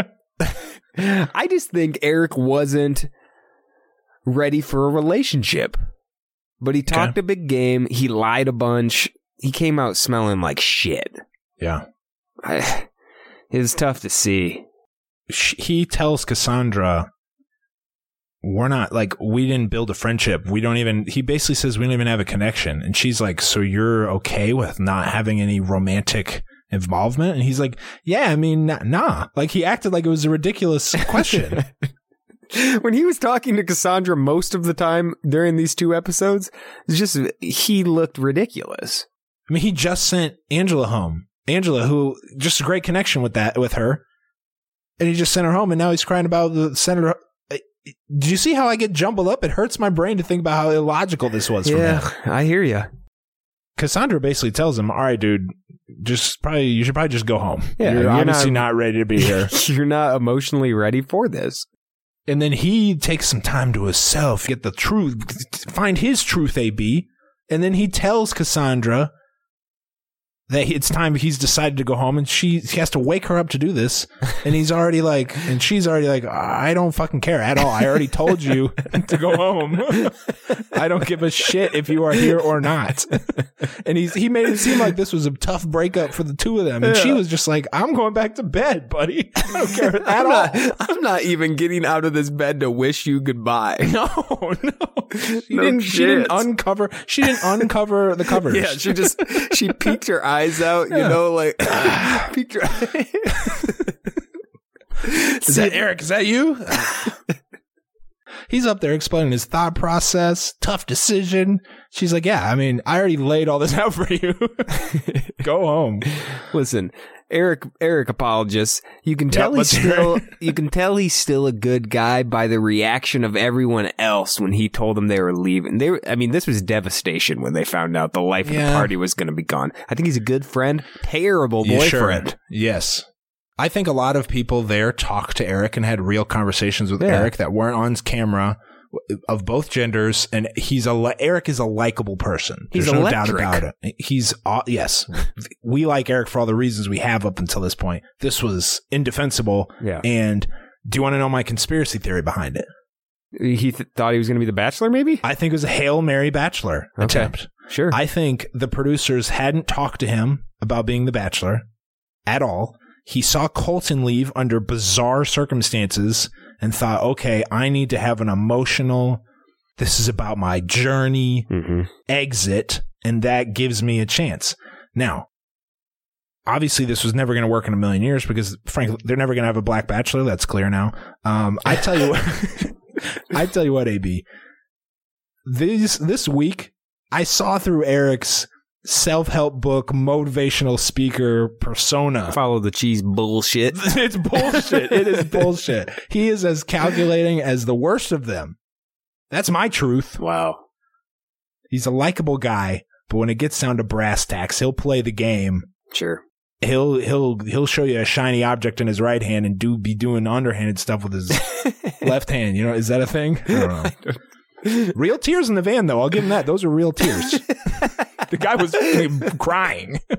[SPEAKER 4] I just think Eric wasn't ready for a relationship. But he talked
[SPEAKER 3] Okay.
[SPEAKER 4] a big game. He lied a bunch. He came out smelling like shit.
[SPEAKER 3] Yeah.
[SPEAKER 4] I, it was tough to see.
[SPEAKER 3] She, he tells Cassandra, we're not, like, we didn't build a friendship. We don't even, he basically says we don't even have a connection. And she's like, so you're okay with not having any romantic involvement? And he's like, yeah, I mean, nah. nah. Like, he acted like it was a ridiculous question.
[SPEAKER 4] When he was talking to Cassandra most of the time during these two episodes, it's just, he looked ridiculous.
[SPEAKER 3] I mean, he just sent Angela home. Angela, who, just a great connection with that, with her. And he just sent her home, and now he's crying about the senator. Did you see how I get jumbled up? It hurts my brain to think about how illogical this was from him.
[SPEAKER 4] Yeah, I hear you.
[SPEAKER 3] Cassandra basically tells him, all right, dude, just probably, you should probably just go home.
[SPEAKER 4] Yeah,
[SPEAKER 3] you're,
[SPEAKER 4] you're
[SPEAKER 3] obviously
[SPEAKER 4] not-
[SPEAKER 3] not ready to be here.
[SPEAKER 4] You're not emotionally ready for this.
[SPEAKER 3] And then he takes some time to himself, get the truth, find his truth, A B. And then he tells Cassandra that it's time he's decided to go home, and she he has to wake her up to do this. And he's already like, and she's already like, I don't fucking care at all. I already told you to go home. I don't give a shit if you are here or not. And he's he made it seem like this was a tough breakup for the two of them. And
[SPEAKER 4] Yeah.
[SPEAKER 3] she was just like, I'm going back to bed, buddy. I don't care at
[SPEAKER 4] I'm
[SPEAKER 3] all.
[SPEAKER 4] not, I'm not even getting out of this bed to wish you goodbye.
[SPEAKER 3] No, no. She
[SPEAKER 4] No
[SPEAKER 3] didn't she didn't
[SPEAKER 4] shit.
[SPEAKER 3] uncover she didn't uncover the covers.
[SPEAKER 4] Yeah, she just, she peeked her eyes out, you
[SPEAKER 3] Yeah.
[SPEAKER 4] know, like, peeked her eyes.
[SPEAKER 3] Is that Eric? Is that you? He's up there explaining his thought process, tough decision. She's like, yeah, I mean, I already laid all this out for you. Go home.
[SPEAKER 4] Listen, Eric, Eric apologists. You can tell
[SPEAKER 3] Yep,
[SPEAKER 4] he's
[SPEAKER 3] let's hear
[SPEAKER 4] still,
[SPEAKER 3] it.
[SPEAKER 4] you can tell he's still a good guy by the reaction of everyone else when he told them they were leaving. They were, I mean, this was devastation when they found out the life of
[SPEAKER 3] Yeah.
[SPEAKER 4] the party was going to be gone. I think he's a good friend, terrible
[SPEAKER 3] Yeah,
[SPEAKER 4] boyfriend.
[SPEAKER 3] sure. Yes. I think a lot of people there talked to Eric and had real conversations with
[SPEAKER 4] Yeah.
[SPEAKER 3] Eric that weren't on camera of both genders. And he's a li- Eric is a likable person.
[SPEAKER 4] He's
[SPEAKER 3] There's no doubt
[SPEAKER 4] electric.
[SPEAKER 3] about it. He's uh, yes. We like Eric for all the reasons we have up until this point. This was indefensible.
[SPEAKER 4] Yeah.
[SPEAKER 3] And do you want to know my conspiracy theory behind it?
[SPEAKER 4] He th- thought he was going to be the Bachelor, maybe?
[SPEAKER 3] I think it was a Hail Mary Bachelor
[SPEAKER 4] Okay.
[SPEAKER 3] attempt.
[SPEAKER 4] Sure.
[SPEAKER 3] I think the producers hadn't talked to him about being the Bachelor at all. He saw Colton leave under bizarre circumstances and thought, okay, I need to have an emotional, this is about my journey,
[SPEAKER 4] mm-hmm.
[SPEAKER 3] exit, and that gives me a chance. Now, obviously, this was never going to work in a million years because, frankly, they're never going to have a black Bachelor. That's clear now. Um, I tell you what, I tell you what, A B, this, this week, I saw through Eric's self-help book, motivational speaker persona.
[SPEAKER 4] Follow the cheese bullshit.
[SPEAKER 3] It's bullshit. It is bullshit. He is as calculating as the worst of them. That's my truth.
[SPEAKER 4] Wow.
[SPEAKER 3] He's a likable guy, but when it gets down to brass tacks, he'll play the game.
[SPEAKER 4] Sure.
[SPEAKER 3] He'll he'll he'll show you a shiny object in his right hand and do be doing underhanded stuff with his left hand. You know, is that a thing? I don't know.
[SPEAKER 4] I don't-
[SPEAKER 3] Real tears in the van, though. I'll give him that. Those are real tears. The guy was crying.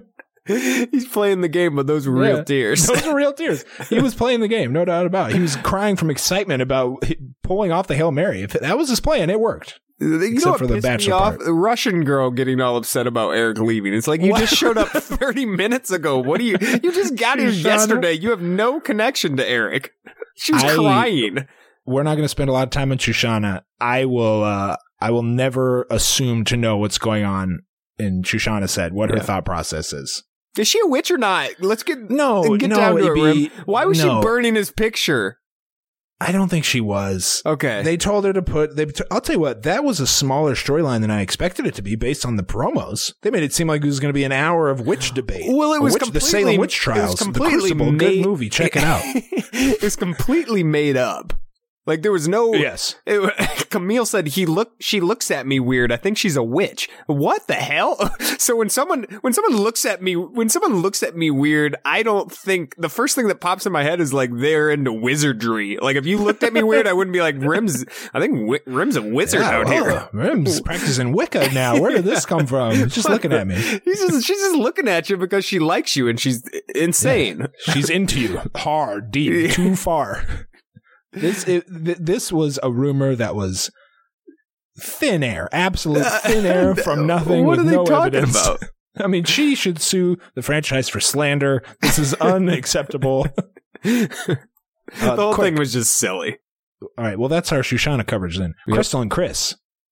[SPEAKER 4] He's playing the game, but those were real
[SPEAKER 3] Yeah,
[SPEAKER 4] tears.
[SPEAKER 3] Those were real tears. He was playing the game, no doubt about it. He was crying from excitement about pulling off the Hail Mary. If that was his plan, it worked.
[SPEAKER 4] You
[SPEAKER 3] Except
[SPEAKER 4] know what
[SPEAKER 3] for the
[SPEAKER 4] pissed me
[SPEAKER 3] bachelor
[SPEAKER 4] off?
[SPEAKER 3] part.
[SPEAKER 4] The Russian girl getting all upset about Eric leaving. It's like, you
[SPEAKER 3] What?
[SPEAKER 4] just showed up thirty minutes ago. What do you, you just got here
[SPEAKER 3] Shoshana?
[SPEAKER 4] yesterday. You have no connection to Eric. She was
[SPEAKER 3] I-
[SPEAKER 4] crying.
[SPEAKER 3] We're not going to spend a lot of time on Shoshana. I will. Uh, I will never assume to know what's going on in Shoshana's head, what her
[SPEAKER 4] Yeah.
[SPEAKER 3] thought process is.
[SPEAKER 4] Is she a witch or not? Let's get
[SPEAKER 3] No,
[SPEAKER 4] get
[SPEAKER 3] no,
[SPEAKER 4] down to
[SPEAKER 3] it'd
[SPEAKER 4] it, Rim.
[SPEAKER 3] be-
[SPEAKER 4] Why was
[SPEAKER 3] no.
[SPEAKER 4] she burning his picture?
[SPEAKER 3] I don't think she was.
[SPEAKER 4] Okay.
[SPEAKER 3] They told her to put. They. I'll tell you what. That was a smaller storyline than I expected it to be, based on the promos. They made it seem like it was going to be an hour of witch debate.
[SPEAKER 4] Well, it
[SPEAKER 3] A
[SPEAKER 4] was
[SPEAKER 3] witch, the
[SPEAKER 4] completely-
[SPEAKER 3] Salem witch
[SPEAKER 4] it was
[SPEAKER 3] trials. The
[SPEAKER 4] completely
[SPEAKER 3] Crucible,
[SPEAKER 4] made-
[SPEAKER 3] good movie. Check it out.
[SPEAKER 4] It was completely made up. Like, there was no...
[SPEAKER 3] Yes.
[SPEAKER 4] It, Camille said, he look. she looks at me weird. I think she's a witch. What the hell? So when someone when someone looks at me when someone looks at me weird, I don't think... The first thing that pops in my head is like, they're into wizardry. Like, if you looked at me weird, I wouldn't be like, Rim's... I think Wi- Rim's a wizard
[SPEAKER 3] Yeah,
[SPEAKER 4] out
[SPEAKER 3] well,
[SPEAKER 4] here.
[SPEAKER 3] Rim's practicing Wicca now. Where did this come from? It's just looking at me.
[SPEAKER 4] He's just, she's just looking at you because she likes you and she's insane.
[SPEAKER 3] She's into you hard, deep, too far. This it, th- this was a rumor that was thin air, absolute thin air from nothing
[SPEAKER 4] What
[SPEAKER 3] with
[SPEAKER 4] are they
[SPEAKER 3] no
[SPEAKER 4] talking
[SPEAKER 3] evidence.
[SPEAKER 4] about?
[SPEAKER 3] I mean, she should sue the franchise for slander. This is unacceptable.
[SPEAKER 4] The
[SPEAKER 3] Uh,
[SPEAKER 4] whole
[SPEAKER 3] quick.
[SPEAKER 4] thing was just silly.
[SPEAKER 3] All right, well, that's our Shoshana coverage then.
[SPEAKER 4] Yep.
[SPEAKER 3] Crystal and Chris.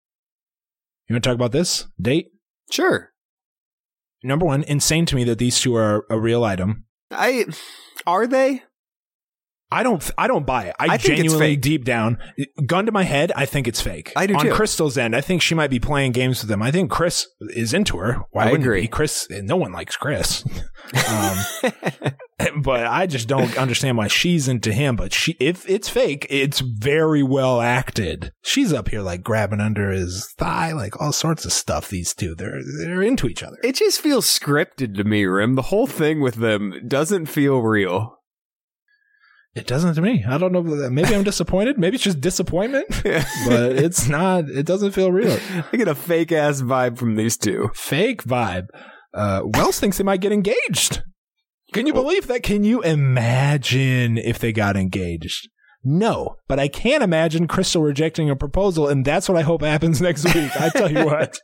[SPEAKER 3] You want to talk about this date?
[SPEAKER 4] Sure.
[SPEAKER 3] Number one, insane to me that these two are a real item.
[SPEAKER 4] I are they?
[SPEAKER 3] I don't. I don't buy it. I,
[SPEAKER 4] I think it's
[SPEAKER 3] genuinely,
[SPEAKER 4] fake.
[SPEAKER 3] deep down, gun to my head, I think it's fake.
[SPEAKER 4] I do
[SPEAKER 3] On
[SPEAKER 4] too.
[SPEAKER 3] Crystal's end, I think she might be playing games with them. I think Chris is into her. Why
[SPEAKER 4] I
[SPEAKER 3] wouldn't
[SPEAKER 4] agree.
[SPEAKER 3] he? Chris, no one likes Chris. um, but I just don't understand why she's into him. But she, if it's fake, it's very well acted. She's up here like grabbing under his thigh, like all sorts of stuff. These two, they're they're into each other.
[SPEAKER 4] It just feels scripted to me, Rim. The whole thing with them doesn't feel real.
[SPEAKER 3] It doesn't to me. I don't know. Maybe I'm disappointed. Maybe it's just disappointment. But it's not. It doesn't feel real.
[SPEAKER 4] I get a fake ass vibe from these two.
[SPEAKER 3] Fake vibe. Uh, Wells thinks they might get engaged. Can you believe that? Can you imagine if they got engaged? No, but I can't imagine Crystal rejecting a proposal, and that's what I hope happens next week. I tell you what.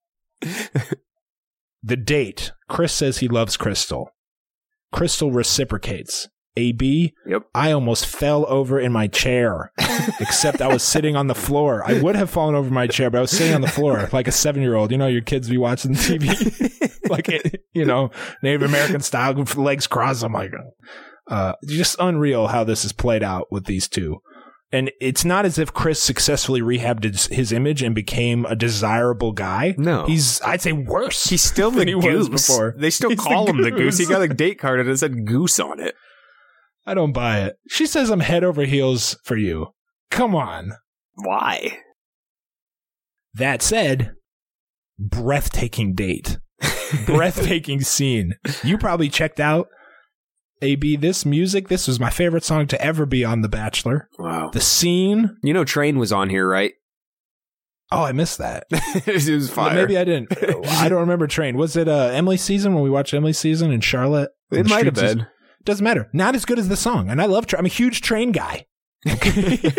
[SPEAKER 3] The date. Chris says he loves Crystal. Crystal reciprocates. A B,
[SPEAKER 4] Yep.
[SPEAKER 3] I almost fell over in my chair, except I was sitting on the floor. I would have fallen over my chair, but I was sitting on the floor like a seven-year-old. You know, your kids be watching T V, like, you know, Native American style, with legs crossed. I'm like, uh, just unreal how this is played out with these two. And it's not as if Chris successfully rehabbed his, his image and became a desirable guy.
[SPEAKER 4] No.
[SPEAKER 3] He's, I'd say, worse.
[SPEAKER 4] He's still the
[SPEAKER 3] than he was
[SPEAKER 4] goose.
[SPEAKER 3] before.
[SPEAKER 4] They still
[SPEAKER 3] He's
[SPEAKER 4] call
[SPEAKER 3] the
[SPEAKER 4] him the goose. He
[SPEAKER 3] goose.
[SPEAKER 4] got a date card and it said goose on it.
[SPEAKER 3] I don't buy it. She says I'm head over heels for you. Come on.
[SPEAKER 4] Why?
[SPEAKER 3] That said, breathtaking date. Breathtaking scene. You probably checked out A B, this music. This was my favorite song to ever be on The Bachelor.
[SPEAKER 4] Wow.
[SPEAKER 3] The scene.
[SPEAKER 4] You know, Train was on here, right?
[SPEAKER 3] Oh, I missed that.
[SPEAKER 4] It was fire.
[SPEAKER 3] Maybe I didn't. I don't remember Train. Was it uh, Emily's season when we watched Emily's season in Charlotte?
[SPEAKER 4] It might have been.
[SPEAKER 3] Doesn't matter. Not as good as the song. And I love Train. I'm a huge Train guy. Okay.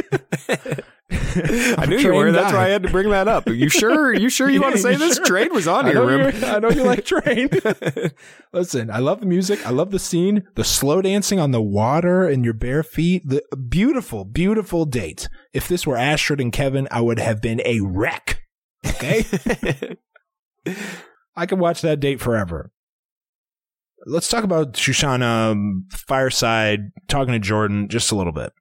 [SPEAKER 4] I knew you were. That's why I had to bring that up. You sure? You sure you want to say this?
[SPEAKER 3] Sure.
[SPEAKER 4] Train was on
[SPEAKER 3] I
[SPEAKER 4] here,
[SPEAKER 3] know,
[SPEAKER 4] Rim.
[SPEAKER 3] you- I know you like Train. Listen, I love the music. I love the scene. The slow dancing on the water and your bare feet. The beautiful, beautiful date. If this were Astrid and Kevin, I would have been a wreck. Okay? I could watch that date forever. Let's talk about Shoshana, um, Fireside, talking to Jordan just a little bit.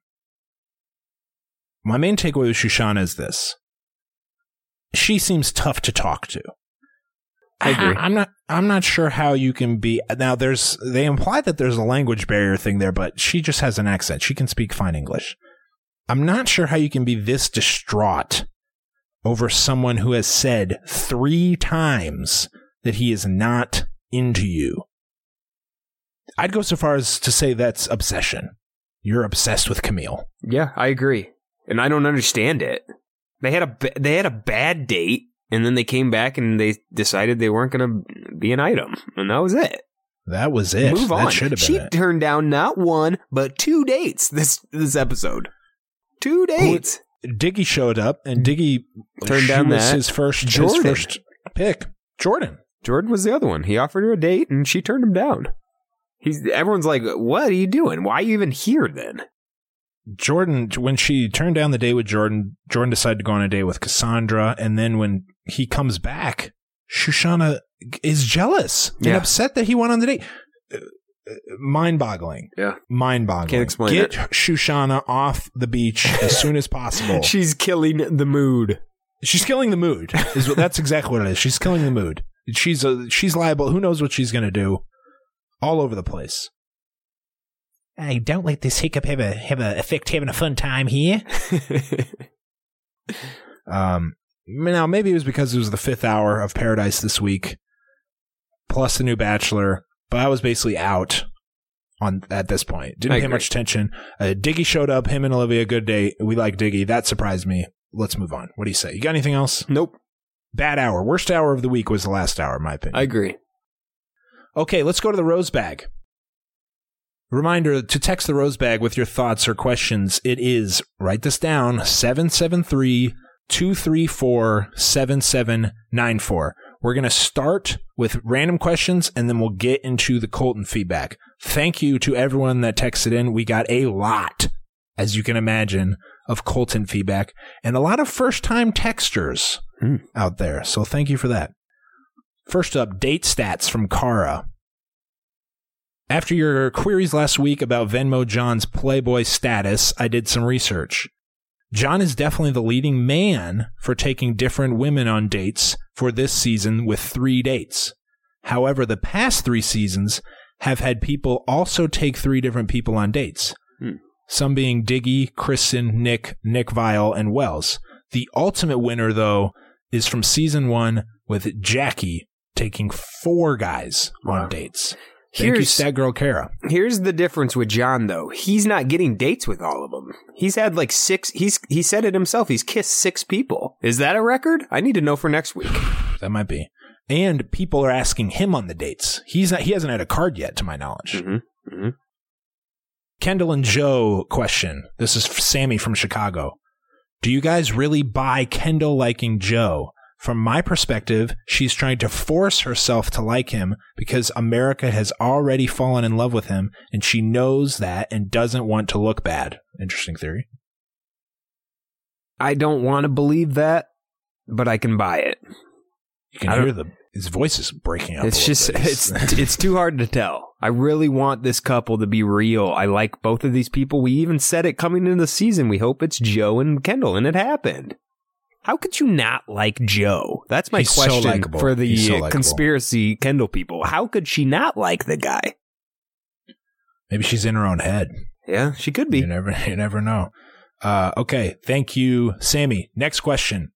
[SPEAKER 3] My main takeaway with Shoshana is this. She seems tough to talk to.
[SPEAKER 4] I agree.
[SPEAKER 3] I, I'm not I'm not sure how you can be now there's they imply that there's a language barrier thing there, but she just has an accent. She can speak fine English. I'm not sure how you can be this distraught over someone who has said three times that he is not into you. I'd go so far as to say that's obsession. You're obsessed with Camille.
[SPEAKER 4] Yeah, I agree, and I don't understand it. They had a ba- they had a bad date, and then they came back and they decided they weren't going to be an item, and that was it.
[SPEAKER 3] That was it.
[SPEAKER 4] Move on.
[SPEAKER 3] That should have been
[SPEAKER 4] she
[SPEAKER 3] it.
[SPEAKER 4] turned down not one, but two dates this this episode. Two dates.
[SPEAKER 3] Who, Diggy showed up, and Diggy
[SPEAKER 4] turned
[SPEAKER 3] she
[SPEAKER 4] down
[SPEAKER 3] was
[SPEAKER 4] that.
[SPEAKER 3] his first, his
[SPEAKER 4] Jordan.
[SPEAKER 3] first pick. Jordan.
[SPEAKER 4] Jordan was the other one. He offered her a date, and she turned him down. He's everyone's like, "What are you doing? Why are you even here then?"
[SPEAKER 3] Jordan, when she turned down the date with Jordan, Jordan decided to go on a date with Cassandra, and then when he comes back, Shoshana is jealous and
[SPEAKER 4] Yeah.
[SPEAKER 3] upset that he went on the date. Uh, Mind-boggling.
[SPEAKER 4] Yeah.
[SPEAKER 3] Mind-boggling.
[SPEAKER 4] Can't explain
[SPEAKER 3] Get
[SPEAKER 4] it.
[SPEAKER 3] Shoshana off the beach as soon as possible.
[SPEAKER 4] She's killing the mood.
[SPEAKER 3] She's killing the mood. Is what that's exactly what it is. She's killing the mood. She's a, she's liable. Who knows what she's going to do? All over the place. I don't let this hiccup have a have a effect having a fun time here. um, now maybe it was because it was the fifth hour of Paradise this week, plus the new Bachelor. But I was basically out on at this point. Didn't
[SPEAKER 4] I
[SPEAKER 3] pay
[SPEAKER 4] agree.
[SPEAKER 3] much attention. Uh, Diggy showed up. Him and Olivia, good day. We like Diggy. That surprised me. Let's move on. What do you say? You got anything else?
[SPEAKER 4] Nope.
[SPEAKER 3] Bad hour. Worst hour of the week was the last hour, in my opinion.
[SPEAKER 4] I agree.
[SPEAKER 3] Okay, let's go to the Rose Bag. Reminder to text the Rose Bag with your thoughts or questions. It is, write this down, seven seven three, two three four, seven seven nine four. We're going to start with random questions, and then we'll get into the Colton feedback. Thank you to everyone that texted in. We got a lot, as you can imagine, of Colton feedback, and a lot of first-time texters
[SPEAKER 4] Hmm.
[SPEAKER 3] out there. So thank you for that. First up, date stats from Kara. After your queries last week about Venmo John's Playboy status, I did some research. John is definitely the leading man for taking different women on dates for this season with three dates. However, the past three seasons have had people also take three different people on dates.
[SPEAKER 4] Hmm.
[SPEAKER 3] Some being Diggy, Kristen, Nick, Nick Viall, and Wells. The ultimate winner, though, is from season one with Jackie taking four guys
[SPEAKER 4] Wow.
[SPEAKER 3] on dates. Thank you,
[SPEAKER 4] Here's-
[SPEAKER 3] Stat Girl Kara.
[SPEAKER 4] Here's the difference with John, though. He's not getting dates with all of them. He's had like six. He's he said it himself. He's kissed six people. Is that a record? I need to know for next week.
[SPEAKER 3] That might be. And people are asking him on the dates. He's not. He hasn't had a card yet, to my knowledge.
[SPEAKER 4] Mm-hmm. Mm-hmm.
[SPEAKER 3] Kendall and Joe question. This is Sammy from Chicago. Do you guys really buy Kendall liking Joe? From my perspective, she's trying to force herself to like him because America has already fallen in love with him, and she knows that and doesn't want to look bad. Interesting theory.
[SPEAKER 4] I don't want to believe that, but I can buy it.
[SPEAKER 3] You can
[SPEAKER 4] I
[SPEAKER 3] hear
[SPEAKER 4] don't-
[SPEAKER 3] the his voice is breaking up.
[SPEAKER 4] It's
[SPEAKER 3] a
[SPEAKER 4] just
[SPEAKER 3] little bit.
[SPEAKER 4] it's it's too hard to tell. I really want this couple to be real. I like both of these people. We even said it coming into the season. We hope it's Joe and Kendall, and it happened. How could you not like Joe? That's my
[SPEAKER 3] He's so
[SPEAKER 4] question
[SPEAKER 3] likable.
[SPEAKER 4] for the
[SPEAKER 3] He's so
[SPEAKER 4] uh,
[SPEAKER 3] likable.
[SPEAKER 4] conspiracy Kendall people. How could she not like the guy?
[SPEAKER 3] Maybe she's in her own head.
[SPEAKER 4] Yeah, she could be.
[SPEAKER 3] You never, you never know. Uh, okay, thank you, Sammy. Next question.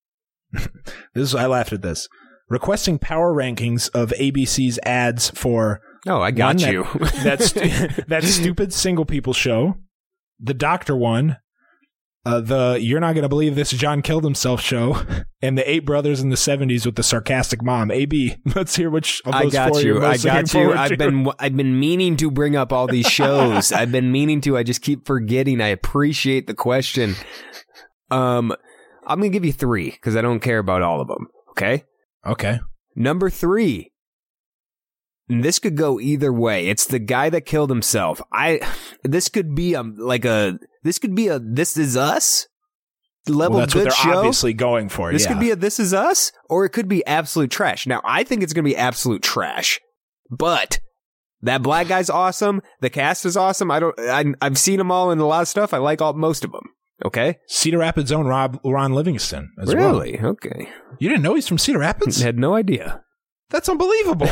[SPEAKER 3] This is, I laughed at this. Requesting power rankings of A B C's ads for
[SPEAKER 4] Oh, I got
[SPEAKER 3] one, that-
[SPEAKER 4] you.
[SPEAKER 3] that, stu- that stupid single people show, the doctor one, uh, the You're Not Gonna Believe This John Killed Himself show, and the Eight Brothers in the seventies with the sarcastic mom. A B, let's hear which of
[SPEAKER 4] I
[SPEAKER 3] those
[SPEAKER 4] got
[SPEAKER 3] four
[SPEAKER 4] you.
[SPEAKER 3] you're
[SPEAKER 4] I
[SPEAKER 3] most looking
[SPEAKER 4] got you.
[SPEAKER 3] forward
[SPEAKER 4] I've
[SPEAKER 3] to.
[SPEAKER 4] been I've been meaning to bring up all these shows. I've been meaning to. I just keep forgetting. I appreciate the question. Um, I'm gonna give you three because I don't care about all of them. Okay.
[SPEAKER 3] Okay.
[SPEAKER 4] Number three. And this could go either way. It's the guy that killed himself. I. This could be a like a. This could be a. This Is Us level
[SPEAKER 3] Well, that's
[SPEAKER 4] good
[SPEAKER 3] what they're
[SPEAKER 4] show.
[SPEAKER 3] obviously going for.
[SPEAKER 4] This
[SPEAKER 3] yeah.
[SPEAKER 4] could be a This Is Us, or it could be absolute trash. Now, I think it's going to be absolute trash, but that black guy's awesome. The cast is awesome. I don't. I, I've seen them all in a lot of stuff. I like all most of them. Okay,
[SPEAKER 3] Cedar Rapids' own Rob Ron Livingston as well.
[SPEAKER 4] really? Okay,
[SPEAKER 3] You didn't know he's from Cedar Rapids?
[SPEAKER 4] had no idea.
[SPEAKER 3] That's unbelievable.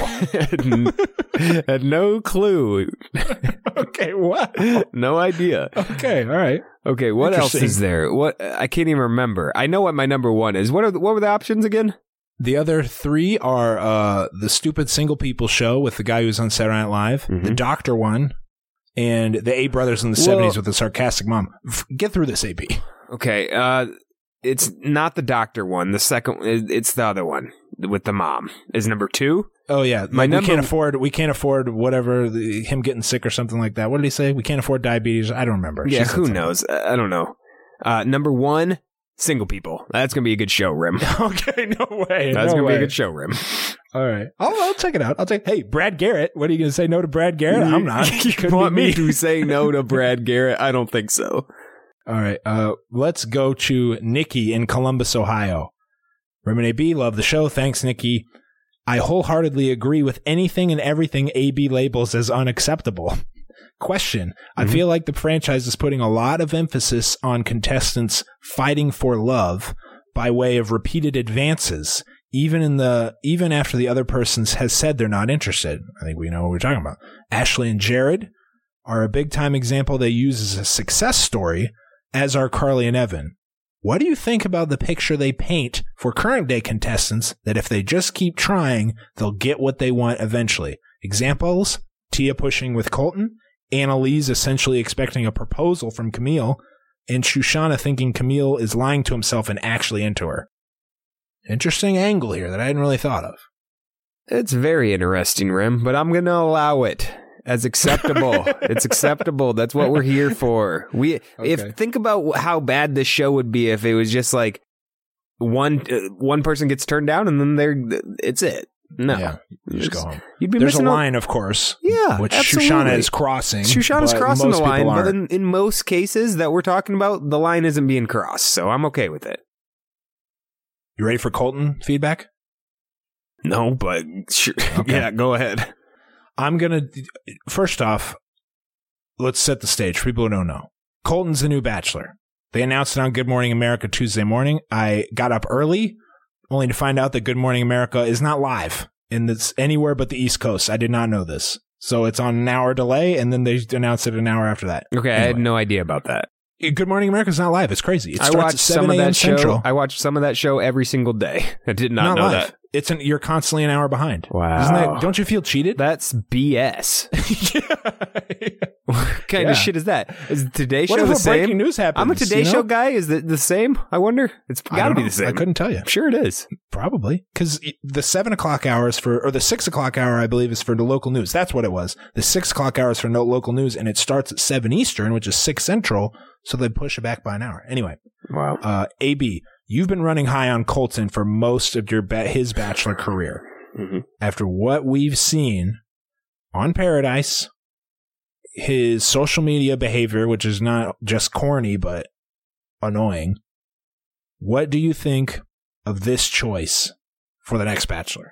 [SPEAKER 4] had, had no clue.
[SPEAKER 3] Okay, what?
[SPEAKER 4] No idea.
[SPEAKER 3] Okay, all right.
[SPEAKER 4] Okay, what else
[SPEAKER 3] Interesting.
[SPEAKER 4] is there? What I can't even remember. I know what my number one is. What are the, what were the options again?
[SPEAKER 3] The other three are uh, the stupid single people show with the guy who's on Saturday Night Live,
[SPEAKER 4] Mhm.
[SPEAKER 3] the doctor one, and the Eight Brothers in the
[SPEAKER 4] Well-
[SPEAKER 3] seventies with the sarcastic mom. F- Get through this, A B.
[SPEAKER 4] Okay, uh, it's not the doctor one. The second, it- it's the other one. with the mom is number two.
[SPEAKER 3] Oh yeah,
[SPEAKER 4] My
[SPEAKER 3] like, we
[SPEAKER 4] number-
[SPEAKER 3] can't afford. We can't afford whatever the, him getting sick or something like that. What did he say? We can't afford diabetes. I don't remember. She
[SPEAKER 4] Yeah,
[SPEAKER 3] said
[SPEAKER 4] who
[SPEAKER 3] something.
[SPEAKER 4] knows? I I don't know. Uh, number one, single people. That's gonna be a good show, Rim.
[SPEAKER 3] Okay, no way.
[SPEAKER 4] That's
[SPEAKER 3] no
[SPEAKER 4] gonna
[SPEAKER 3] way.
[SPEAKER 4] be a good show, Rim.
[SPEAKER 3] All right, I'll, I'll check it out. I'll take. Hey, Brad Garrett. What are you gonna say? No to Brad Garrett? I'm not.
[SPEAKER 4] You
[SPEAKER 3] Couldn't
[SPEAKER 4] want
[SPEAKER 3] be
[SPEAKER 4] me to say no to Brad Garrett? I don't think so.
[SPEAKER 3] All right, uh, let's go to Nikki in Columbus, Ohio. Rim and A B, love the show. Thanks, Nikki. I wholeheartedly agree with anything and everything A B labels as unacceptable. Question.
[SPEAKER 4] Mm-hmm.
[SPEAKER 3] I feel like the franchise is putting a lot of emphasis on contestants fighting for love by way of repeated advances, even in the even after the other person has said they're not interested. I think we know what we're talking about. Ashley and Jared are a big-time example they use as a success story, as are Carly and Evan. What do you think about the picture they paint for current-day contestants that if they just keep trying, they'll get what they want eventually? Examples, Tia pushing with Colton, Annalise essentially expecting a proposal from Camille, and Shoshana thinking Camille is lying to himself and actually into her. Interesting angle here that I hadn't really thought of.
[SPEAKER 4] It's very interesting, Rim, but I'm gonna allow it as acceptable. It's acceptable. That's what we're here for. We
[SPEAKER 3] Okay.
[SPEAKER 4] if think about how bad this show would be if it was just like one uh, one person gets turned down and then they're it's it. No,
[SPEAKER 3] Yeah, you just go
[SPEAKER 4] It's-
[SPEAKER 3] home.
[SPEAKER 4] You'd be
[SPEAKER 3] There's a
[SPEAKER 4] missing out-
[SPEAKER 3] line, of course,
[SPEAKER 4] Yeah,
[SPEAKER 3] which
[SPEAKER 4] absolutely.
[SPEAKER 3] Shoshana is crossing.
[SPEAKER 4] Shoshana's
[SPEAKER 3] but
[SPEAKER 4] crossing
[SPEAKER 3] most
[SPEAKER 4] the line,
[SPEAKER 3] people
[SPEAKER 4] but
[SPEAKER 3] aren't.
[SPEAKER 4] in, in most cases that we're talking about, the line isn't being crossed, so I'm okay with it.
[SPEAKER 3] You ready for Colton feedback?
[SPEAKER 4] No, but sure.
[SPEAKER 3] Okay.
[SPEAKER 4] Yeah, go ahead.
[SPEAKER 3] I'm going to, first off, let's set the stage for people who don't know. Colton's the new Bachelor. They announced it on Good Morning America Tuesday morning. I got up early, only to find out that Good Morning America is not live in this anywhere but the East Coast. I did not know this. So it's on an hour delay, and then they announced it an hour after that.
[SPEAKER 4] Okay, I had
[SPEAKER 3] Anyway.
[SPEAKER 4] no idea about that.
[SPEAKER 3] Good Morning America is not live. It's crazy. It
[SPEAKER 4] I
[SPEAKER 3] starts
[SPEAKER 4] watched
[SPEAKER 3] at
[SPEAKER 4] some
[SPEAKER 3] seven
[SPEAKER 4] of
[SPEAKER 3] a.m.
[SPEAKER 4] that
[SPEAKER 3] Central.
[SPEAKER 4] show. I watched some of that show every single day. I did not,
[SPEAKER 3] not
[SPEAKER 4] know
[SPEAKER 3] live.
[SPEAKER 4] that.
[SPEAKER 3] It's an, you're constantly an hour behind.
[SPEAKER 4] Wow.
[SPEAKER 3] Isn't that, don't you feel cheated?
[SPEAKER 4] That's B S.
[SPEAKER 3] yeah.
[SPEAKER 4] What kind
[SPEAKER 3] Yeah.
[SPEAKER 4] of shit is that? Is the Today Show
[SPEAKER 3] What if
[SPEAKER 4] the
[SPEAKER 3] a
[SPEAKER 4] same?
[SPEAKER 3] breaking news happens?
[SPEAKER 4] I'm a Today
[SPEAKER 3] you know?
[SPEAKER 4] Show guy. Is it the same? I wonder. It's
[SPEAKER 3] I
[SPEAKER 4] got to
[SPEAKER 3] don't
[SPEAKER 4] be
[SPEAKER 3] know.
[SPEAKER 4] the same.
[SPEAKER 3] I couldn't tell you.
[SPEAKER 4] I'm sure it is.
[SPEAKER 3] Probably. Because the seven o'clock hours for, or the six o'clock hour, I believe, is for the local news. That's what it was. The six o'clock hours for no local news, and it starts at seven Eastern, which is six Central, so they push it back by an hour. Anyway,
[SPEAKER 4] Wow.
[SPEAKER 3] uh, A B, you've been running high on Colton for most of your ba- his Bachelor career.
[SPEAKER 4] Mm-hmm.
[SPEAKER 3] After what we've seen on Paradise, his social media behavior, which is not just corny, but annoying, what do you think of this choice for the next Bachelor?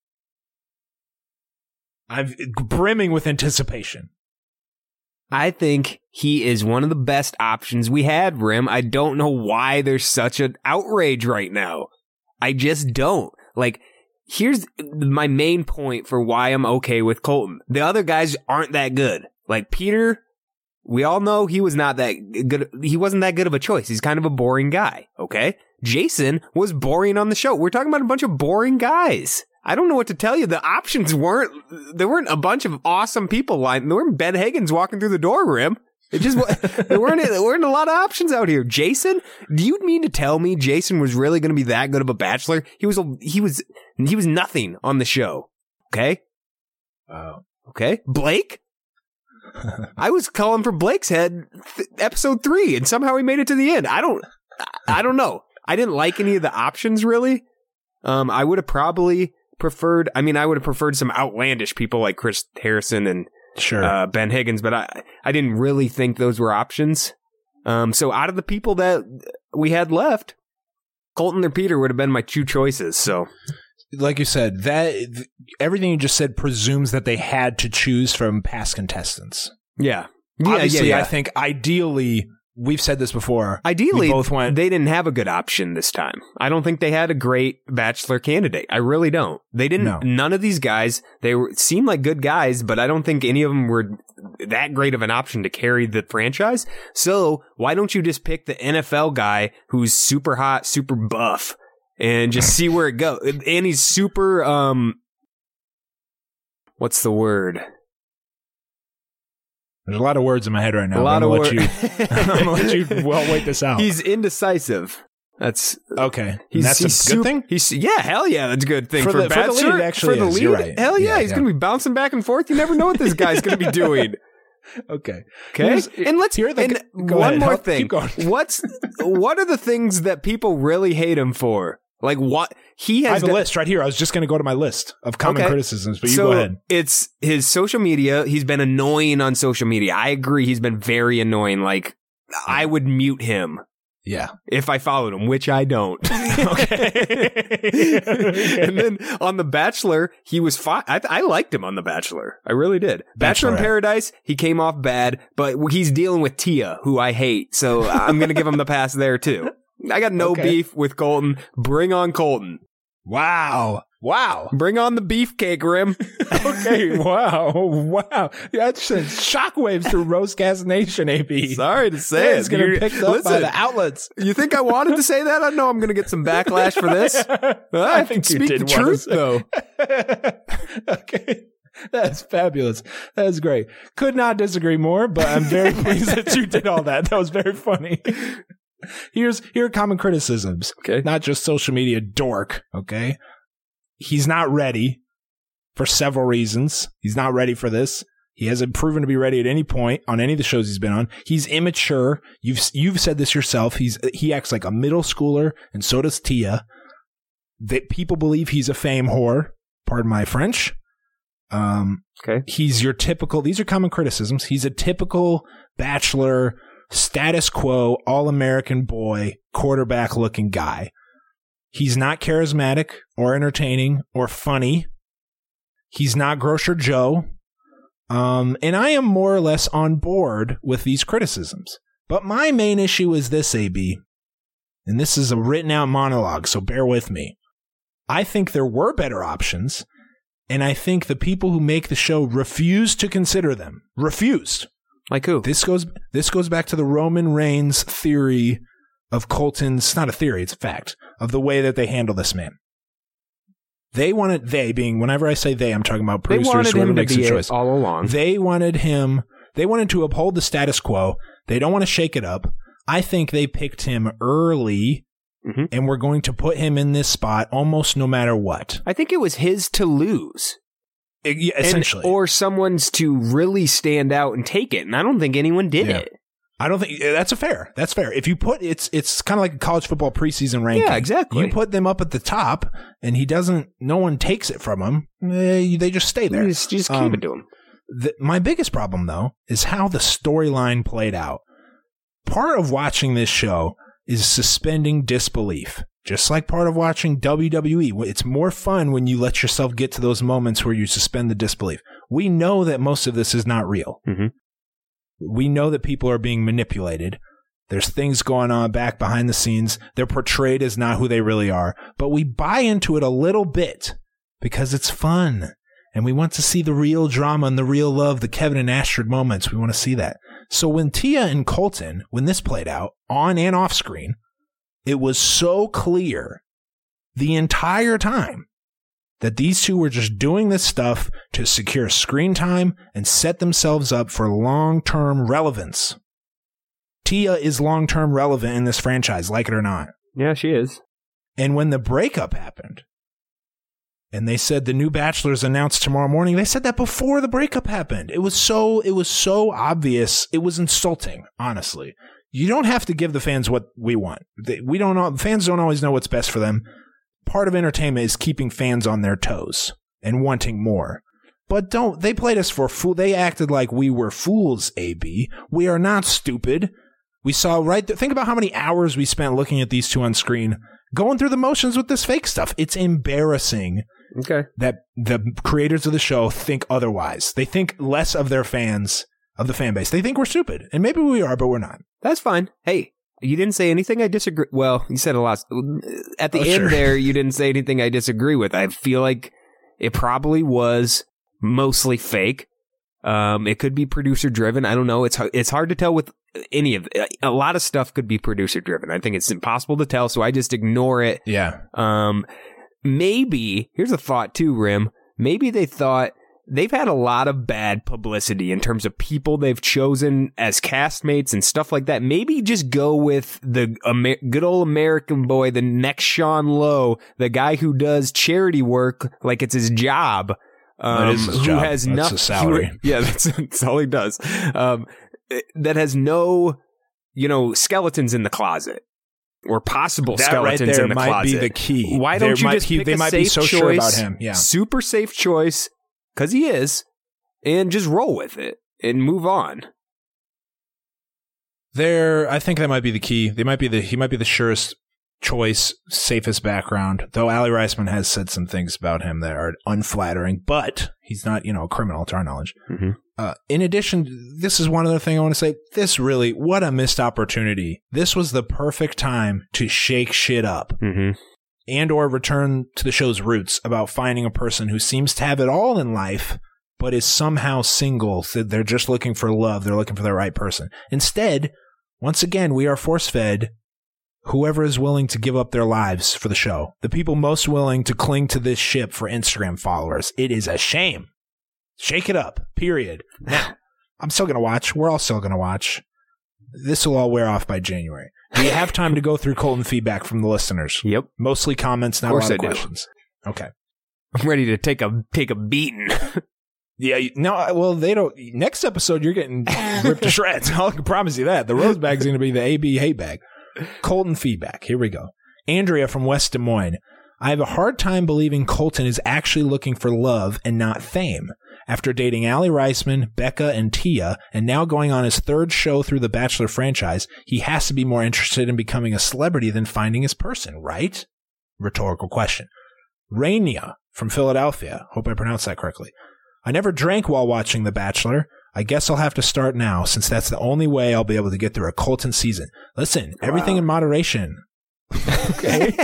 [SPEAKER 3] I'm brimming with anticipation.
[SPEAKER 4] I think he is one of the best options we had, Rim. I don't know why there's such an outrage right now. I just don't. Like, here's my main point for why I'm okay with Colton. The other guys aren't that good. Like Peter, we all know he was not that good. He wasn't that good of a choice. He's kind of a boring guy. Okay. Jason was boring on the show. We're talking about a bunch of boring guys. I don't know what to tell you. The options weren't, there weren't a bunch of awesome people lined. There weren't Ben Higgins walking through the door, Rim. It just, there weren't, there weren't a lot of options out here. Jason, do you mean to tell me Jason was really going to be that good of a bachelor? He was, a, he was, he was nothing on the show. Okay.
[SPEAKER 3] Wow.
[SPEAKER 4] Okay. Blake? I was calling for Blake's head th- episode three and somehow he made it to the end. I don't, I don't know. I didn't like any of the options really. Um, I would have probably preferred, I mean, I would have preferred some outlandish people like Chris Harrison and
[SPEAKER 3] Sure.
[SPEAKER 4] uh, Ben Higgins, but I, I didn't really think those were options. Um, so out of the people that we had left, Colton or Peter would have been my two choices. So,
[SPEAKER 3] like you said, that everything you just said presumes that they had to choose from past contestants.
[SPEAKER 4] yeah. Yeah,
[SPEAKER 3] Obviously,
[SPEAKER 4] yeah, yeah.
[SPEAKER 3] I think ideally, we've said this before.
[SPEAKER 4] Ideally,
[SPEAKER 3] we both went.
[SPEAKER 4] they didn't have a good option this time. I don't think they had a great bachelor candidate. I really don't. They didn't.
[SPEAKER 3] No.
[SPEAKER 4] None of these guys. They were, seemed like good guys, but I don't think any of them were that great of an option to carry the franchise. So why don't you just pick the N F L guy who's super hot, super buff, and just see where it goes? And he's super. Um, what's the word?
[SPEAKER 3] There's a lot of words in my head right now.
[SPEAKER 4] A lot
[SPEAKER 3] I'm
[SPEAKER 4] of
[SPEAKER 3] gonna let
[SPEAKER 4] wor-
[SPEAKER 3] you. I'm gonna let you well wait this out.
[SPEAKER 4] He's indecisive. That's
[SPEAKER 3] okay.
[SPEAKER 4] He's,
[SPEAKER 3] that's
[SPEAKER 4] he's
[SPEAKER 3] a good
[SPEAKER 4] sup-
[SPEAKER 3] thing?
[SPEAKER 4] He's, yeah, hell yeah, that's a good thing.
[SPEAKER 3] For
[SPEAKER 4] For,
[SPEAKER 3] the- for the lead,
[SPEAKER 4] Bachelor,
[SPEAKER 3] it actually
[SPEAKER 4] for the
[SPEAKER 3] is.
[SPEAKER 4] lead,
[SPEAKER 3] You're right.
[SPEAKER 4] hell yeah,
[SPEAKER 3] Yeah,
[SPEAKER 4] he's
[SPEAKER 3] yeah.
[SPEAKER 4] going to be bouncing back and forth. You never know what this guy's going to be doing.
[SPEAKER 3] Okay.
[SPEAKER 4] Okay,
[SPEAKER 3] Here's-
[SPEAKER 4] and let's
[SPEAKER 3] here are the-
[SPEAKER 4] and
[SPEAKER 3] go
[SPEAKER 4] one
[SPEAKER 3] ahead.
[SPEAKER 4] more
[SPEAKER 3] Help-
[SPEAKER 4] thing.
[SPEAKER 3] keep going.
[SPEAKER 4] What's what are the things that people really hate him for? Like what he
[SPEAKER 3] I
[SPEAKER 4] has
[SPEAKER 3] have a
[SPEAKER 4] done-
[SPEAKER 3] list right here. I was just going to go to my list of common
[SPEAKER 4] Okay.
[SPEAKER 3] criticisms, but you
[SPEAKER 4] so
[SPEAKER 3] go ahead.
[SPEAKER 4] It's his social media. He's been annoying on social media. I agree. He's been very annoying. Like I would mute him
[SPEAKER 3] Yeah.
[SPEAKER 4] if I followed him, which I don't.
[SPEAKER 3] Okay.
[SPEAKER 4] And then on The Bachelor, he was fine. I, I liked him on The Bachelor. I really did. Bachelor in
[SPEAKER 3] Bachelorette.
[SPEAKER 4] Paradise, he came off bad, but he's dealing with Tia, who I hate. So I'm going to give him the pass there too. I got no
[SPEAKER 3] Okay.
[SPEAKER 4] beef with Colton. Bring on Colton.
[SPEAKER 3] Wow. Wow.
[SPEAKER 4] Bring on the beefcake, Rim.
[SPEAKER 3] Okay. Wow. Wow. Yeah, that sent shockwaves through Roastcast Nation, A B.
[SPEAKER 4] Sorry to say
[SPEAKER 3] It's
[SPEAKER 4] it.
[SPEAKER 3] going to
[SPEAKER 4] You're-
[SPEAKER 3] be picked up by
[SPEAKER 4] listen,
[SPEAKER 3] the outlets.
[SPEAKER 4] You think I wanted to say that? I know I'm going to get some backlash for this. I,
[SPEAKER 3] think
[SPEAKER 4] can
[SPEAKER 3] you
[SPEAKER 4] speak
[SPEAKER 3] did
[SPEAKER 4] the
[SPEAKER 3] want to
[SPEAKER 4] truth,
[SPEAKER 3] say-
[SPEAKER 4] though.
[SPEAKER 3] Okay. That's fabulous. That's great. Could not disagree more, but I'm very pleased that you did all that. That was very funny. Here's here are common criticisms.
[SPEAKER 4] Okay.
[SPEAKER 3] Not just social media dork, okay? He's not ready for several reasons. He's not ready for this. He hasn't proven to be ready at any point on any of the shows he's been on. He's immature. You've you've said this yourself. He's he acts like a middle schooler, and so does Tia. That people believe he's a fame whore. Pardon my French. Um,
[SPEAKER 4] Okay.
[SPEAKER 3] he's your typical. These are common criticisms. He's a typical bachelor, status quo, all-American boy, quarterback-looking guy. He's not charismatic or entertaining or funny. He's not Grocer Joe. Um, and I am more or less on board with these criticisms. But my main issue is this, A B. And this is a written out monologue, so bear with me. I think there were better options, and I think the people who make the show refused to consider them. Refused.
[SPEAKER 4] Like who?
[SPEAKER 3] This goes this goes back to the Roman Reigns theory of Colton's, not a theory, it's a fact, of the way that they handle this man. They wanted, they being, whenever I say they, I'm talking about
[SPEAKER 4] They
[SPEAKER 3] producers,
[SPEAKER 4] wanted
[SPEAKER 3] whoever
[SPEAKER 4] him to
[SPEAKER 3] makes the
[SPEAKER 4] be
[SPEAKER 3] choice.
[SPEAKER 4] it all along.
[SPEAKER 3] They wanted him, they wanted to uphold the status quo. They don't want to shake it up. I think they picked him early,
[SPEAKER 4] Mhm.
[SPEAKER 3] and we're going to put him in this spot almost no matter what.
[SPEAKER 4] I think it was his to lose.
[SPEAKER 3] It- yeah,
[SPEAKER 4] And-
[SPEAKER 3] essentially.
[SPEAKER 4] or someone's to really stand out and take it. And I don't think anyone did
[SPEAKER 3] Yeah.
[SPEAKER 4] it.
[SPEAKER 3] I don't think that's a fair. That's fair. If you put it's it's kind of like a college football preseason ranking.
[SPEAKER 4] Yeah, exactly.
[SPEAKER 3] You put them up at the top, and he doesn't. No one takes it from him. eh, They just stay there.
[SPEAKER 4] You just, you just keep
[SPEAKER 3] Um,
[SPEAKER 4] it to him.
[SPEAKER 3] The, my biggest problem, though, is how the storyline played out. Part of watching this show is suspending disbelief. Just like part of watching W W E. It's more fun when you let yourself get to those moments where you suspend the disbelief. We know that most of this is not real.
[SPEAKER 4] Mhm.
[SPEAKER 3] We know that people are being manipulated. There's things going on back behind the scenes. They're portrayed as not who they really are. But we buy into it a little bit because it's fun. And we want to see the real drama and the real love, the Kevin and Astrid moments. We want to see that. So when Tia and Colton, when this played out, on and off screen, it was so clear the entire time that these two were just doing this stuff to secure screen time and set themselves up for long-term relevance. Tia is long-term relevant in this franchise, like it or not.
[SPEAKER 4] Yeah, she is.
[SPEAKER 3] And when the breakup happened, and they said the new Bachelor's announced tomorrow morning, they said that before the breakup happened. It was so, it was so obvious. It was insulting, honestly. You don't have to give the fans what we want. They, we don't know, fans don't always know what's best for them. Part of entertainment is keeping fans on their toes and wanting more. But don't, they played us for fool. They acted like we were fools, A B. We are not stupid. We saw right th- think about how many hours we spent looking at these two on screen, going through the motions with this fake stuff. It's embarrassing
[SPEAKER 4] Okay.
[SPEAKER 3] that the creators of the show think otherwise. They think less of their fans, of the fan base. They think we're stupid. And maybe we are, but we're not.
[SPEAKER 4] That's fine. Hey, you didn't say anything I disagree. Well, you said a lot. At the
[SPEAKER 3] Oh,
[SPEAKER 4] end
[SPEAKER 3] sure.
[SPEAKER 4] there, you didn't say anything I disagree with. I feel like it probably was mostly fake. Um, it could be producer driven. I don't know. It's it's hard to tell with any of it. A lot of stuff could be producer driven. I think it's impossible to tell, so I just ignore it.
[SPEAKER 3] Yeah.
[SPEAKER 4] Um, maybe here's a thought too, Rim. Maybe they thought they've had a lot of bad publicity in terms of people they've chosen as castmates and stuff like that. Maybe just go with the Amer- good old American boy, the next Sean Lowe, the guy who does charity work like it's his job. Um,
[SPEAKER 3] that is his
[SPEAKER 4] who
[SPEAKER 3] job.
[SPEAKER 4] has
[SPEAKER 3] that's
[SPEAKER 4] nothing.
[SPEAKER 3] his salary.
[SPEAKER 4] Yeah, that's, that's all he does. Um, that has no, you know, skeletons in the closet. Or possible
[SPEAKER 3] that
[SPEAKER 4] skeletons
[SPEAKER 3] right there
[SPEAKER 4] in the
[SPEAKER 3] might
[SPEAKER 4] closet.
[SPEAKER 3] be the key.
[SPEAKER 4] Why don't
[SPEAKER 3] there
[SPEAKER 4] you
[SPEAKER 3] might,
[SPEAKER 4] just
[SPEAKER 3] he,
[SPEAKER 4] pick
[SPEAKER 3] they
[SPEAKER 4] a
[SPEAKER 3] might
[SPEAKER 4] safe
[SPEAKER 3] be so
[SPEAKER 4] choice,
[SPEAKER 3] sure about him. Yeah,
[SPEAKER 4] super safe choice, because he is, and just roll with it and move on.
[SPEAKER 3] There, I think that might be the key. They might be the he might be the surest choice, safest background. Though Ali Reisman has said some things about him that are unflattering, but he's not, you know, a criminal to our knowledge.
[SPEAKER 4] Mm-hmm.
[SPEAKER 3] Uh, in addition, this is one other thing I want to say. This really, what a missed opportunity. This was the perfect time to shake shit up.
[SPEAKER 4] Mm-hmm.
[SPEAKER 3] And or return to the show's roots about finding a person who seems to have it all in life, but is somehow single. So they're just looking for love. They're looking for the right person. Instead, once again, we are force-fed whoever is willing to give up their lives for the show. The people most willing to cling to this ship for Instagram followers. It is a shame. Shake it up, period. Now, I'm still going to watch. We're all still going to watch. This will all wear off by January. Do you have time to go through Colton feedback from the listeners?
[SPEAKER 4] Yep.
[SPEAKER 3] Mostly comments, not a lot of questions. Do. Okay.
[SPEAKER 4] I'm ready to take a take a beating.
[SPEAKER 3] Yeah, no, well, they don't. Next episode, you're getting ripped to shreds. I can promise you that. The rose bag's going to be the A B hate bag. Colton feedback. Here we go. Andrea from West Des Moines. I have a hard time believing Colton is actually looking for love and not fame. After dating Ali Reisman, Becca, and Tia, and now going on his third show through the Bachelor franchise, he has to be more interested in becoming a celebrity than finding his person, right? Rhetorical question. Rainia from Philadelphia. Hope I pronounced that correctly. I never drank while watching The Bachelor. I guess I'll have to start now, since that's the only way I'll be able to get through a Colton season. Listen, everything wow. in moderation. Okay?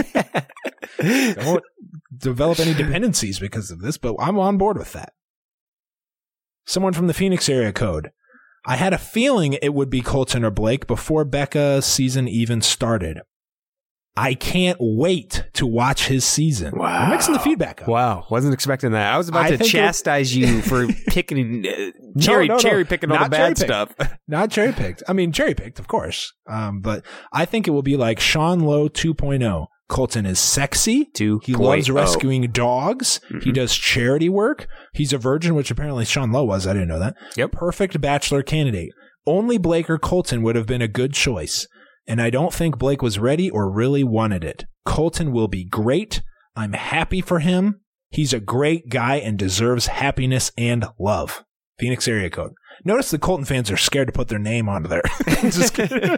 [SPEAKER 3] Don't develop any dependencies because of this, but I'm on board with that. Someone from the Phoenix area code. I had a feeling it would be Colton or Blake before Becca's season even started. I can't wait to watch his season.
[SPEAKER 4] Wow.
[SPEAKER 3] I'm mixing the feedback up.
[SPEAKER 4] Wow. Wasn't expecting that. I was about I to chastise it, you for picking, uh, cherry, no, no, no. cherry picking all Not the bad stuff.
[SPEAKER 3] Not cherry picked. I mean, cherry picked, of course. Um, but I think it will be like Sean Lowe two point oh. Colton is sexy. He loves rescuing dogs. Mm-hmm. He does charity work. He's a virgin, which apparently Sean Lowe was. I didn't know that.
[SPEAKER 4] Yep.
[SPEAKER 3] Perfect bachelor candidate. Only Blake or Colton would have been a good choice. And I don't think Blake was ready or really wanted it. Colton will be great. I'm happy for him. He's a great guy and deserves happiness and love. Phoenix area code. Notice the Colton fans are scared to put their name onto there. Just kidding.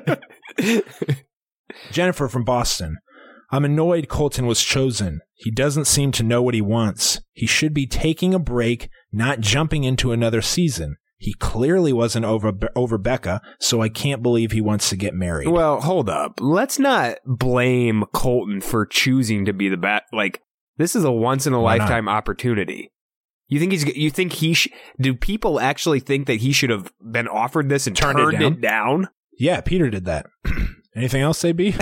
[SPEAKER 3] Jennifer from Boston. I'm annoyed Colton was chosen. He doesn't seem to know what he wants. He should be taking a break, not jumping into another season. He clearly wasn't over over Becca, so I can't believe he wants to get married.
[SPEAKER 4] Well, hold up. Let's not blame Colton for choosing to be the bat. Like, this is a once in a lifetime opportunity. You think he's? You think he? Sh- do people actually think that he should have been offered this and turned, turned it, down? it down?
[SPEAKER 3] Yeah, Peter did that. Anything else, A B?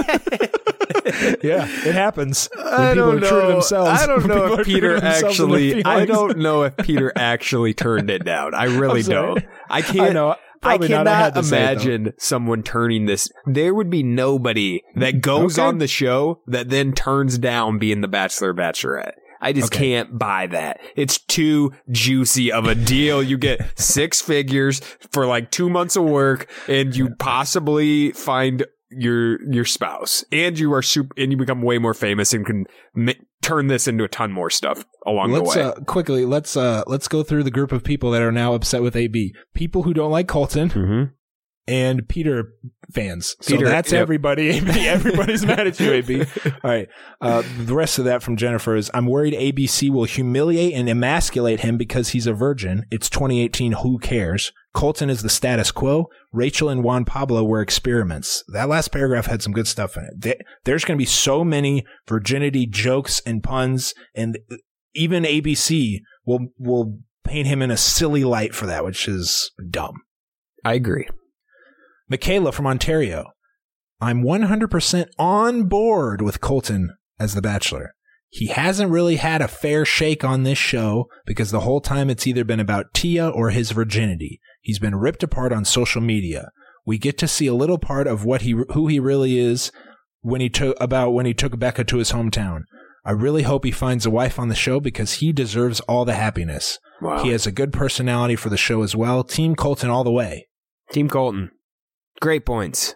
[SPEAKER 3] Yeah, it happens. When
[SPEAKER 4] I
[SPEAKER 3] people
[SPEAKER 4] don't
[SPEAKER 3] are true to
[SPEAKER 4] know.
[SPEAKER 3] themselves.
[SPEAKER 4] I don't know if Peter actually. I
[SPEAKER 3] feelings.
[SPEAKER 4] don't know if Peter actually turned it down. I really don't. I can't.
[SPEAKER 3] I know.
[SPEAKER 4] I
[SPEAKER 3] Probably
[SPEAKER 4] cannot
[SPEAKER 3] not. I
[SPEAKER 4] imagine someone turning this. There would be nobody that goes
[SPEAKER 3] Okay.
[SPEAKER 4] on the show that then turns down being the Bachelor or Bachelorette. I just
[SPEAKER 3] Okay.
[SPEAKER 4] can't buy that. It's too juicy of a deal. You get six figures for like two months of work, and you possibly find your your spouse, and you are super, and you become way more famous and can ma- turn this into a ton more stuff along
[SPEAKER 3] let's,
[SPEAKER 4] the way.
[SPEAKER 3] Uh, quickly, let's uh, let's go through the group of people that are now upset with A B. People who don't like Colton.
[SPEAKER 4] Mm-hmm.
[SPEAKER 3] And Peter fans.
[SPEAKER 4] Peter,
[SPEAKER 3] so that's
[SPEAKER 4] yep.
[SPEAKER 3] everybody. A B. Everybody's mad at you, A B. All right. Uh, the rest of that from Jennifer is, I'm worried A B C will humiliate and emasculate him because he's a virgin. It's twenty eighteen. Who cares? Colton is the status quo. Rachel and Juan Pablo were experiments. That last paragraph had some good stuff in it. There's going to be so many virginity jokes and puns, and even A B C will will paint him in a silly light for that, which is dumb.
[SPEAKER 4] I agree.
[SPEAKER 3] Michaela from Ontario. I'm one hundred percent on board with Colton as the Bachelor. He hasn't really had a fair shake on this show because the whole time it's either been about Tia or his virginity. He's been ripped apart on social media. We get to see a little part of what he who he really is when he took about when he took Becca to his hometown. I really hope he finds a wife on the show because he deserves all the happiness.
[SPEAKER 4] Wow.
[SPEAKER 3] He has a good personality for the show as well. Team Colton all the way.
[SPEAKER 4] Team Colton. Great points.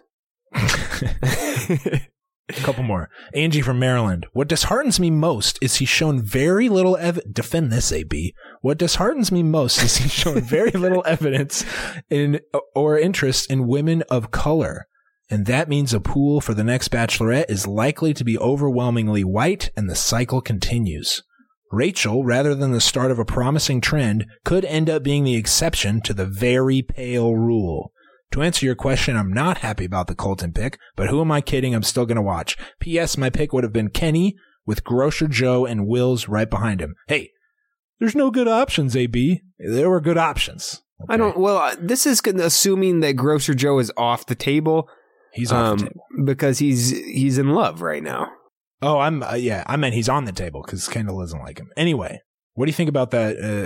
[SPEAKER 3] A couple more. Angie from Maryland. What disheartens me most is he's shown very little ev- defend this, A B. What disheartens me most is he's shown very little evidence in or interest in women of color. And that means a pool for the next Bachelorette is likely to be overwhelmingly white, and the cycle continues. Rachel, rather than the start of a promising trend, could end up being the exception to the very pale rule. To answer your question, I'm not happy about the Colton pick, but who am I kidding? I'm still going to watch. P S. My pick would have been Kenny with Grocer Joe and Wills right behind him. Hey, there's no good options, A B. There were good options. Okay.
[SPEAKER 4] I don't, well, uh, this is gonna- assuming that Grocer Joe is off the table.
[SPEAKER 3] He's off
[SPEAKER 4] um,
[SPEAKER 3] the table.
[SPEAKER 4] Because he's he's in love right now.
[SPEAKER 3] Oh, I'm, uh, yeah, I meant he's on the table because Kendall doesn't like him. Anyway, what do you think about that, uh,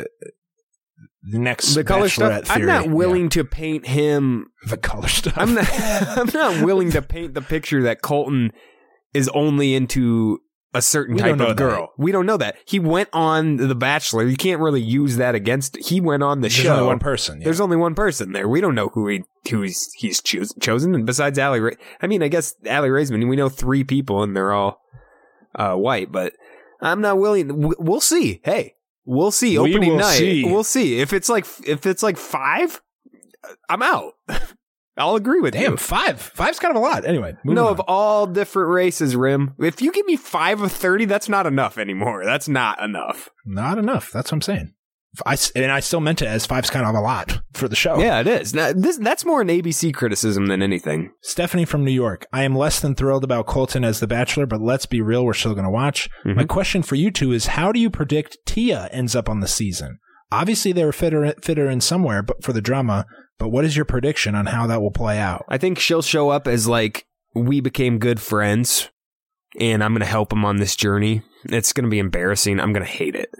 [SPEAKER 3] the next
[SPEAKER 4] The color
[SPEAKER 3] Bachelorette
[SPEAKER 4] stuff,
[SPEAKER 3] theory?
[SPEAKER 4] I'm not willing
[SPEAKER 3] Yeah.
[SPEAKER 4] to paint him.
[SPEAKER 3] The color stuff.
[SPEAKER 4] I'm not. I'm not willing to paint the picture that Colton is only into a certain
[SPEAKER 3] We
[SPEAKER 4] type
[SPEAKER 3] don't know
[SPEAKER 4] of girl. We don't know that. He went on The Bachelor. You can't really use that against. He went on the
[SPEAKER 3] There's
[SPEAKER 4] show.
[SPEAKER 3] only one person. Yeah.
[SPEAKER 4] There's only one person there. We don't know who he who he's, he's choos- chosen. And besides Allie, Ra- I mean, I guess Allie Raisman. We know three people, and they're all uh, white. But I'm not willing. w- We'll see. Hey, we'll see.
[SPEAKER 3] We
[SPEAKER 4] Opening
[SPEAKER 3] will
[SPEAKER 4] night.
[SPEAKER 3] see.
[SPEAKER 4] We'll see. If it's like if it's like five, I'm out. I'll agree with
[SPEAKER 3] Damn,
[SPEAKER 4] you.
[SPEAKER 3] five. Five's kind of a lot. Anyway, moving
[SPEAKER 4] No,
[SPEAKER 3] on.
[SPEAKER 4] of all different races, Rim. If you give me five of thirty, that's not enough anymore. That's not enough.
[SPEAKER 3] Not enough. That's what I'm saying. If I, s- and I still meant it as five's kind of a lot for the show.
[SPEAKER 4] Yeah, it is. Now, this that's more an A B C criticism than anything.
[SPEAKER 3] Stephanie from New York. I am less than thrilled about Colton as the Bachelor, but let's be real, we're still going to watch.
[SPEAKER 4] Mm-hmm.
[SPEAKER 3] My question for you two is, how do you predict Tia ends up on the season? Obviously, they were fitter, fitter in somewhere but for the drama, but what is your prediction on how that will play out?
[SPEAKER 4] I think she'll show up as like, we became good friends, and I'm going to help him on this journey. It's going to be embarrassing. I'm going to hate it.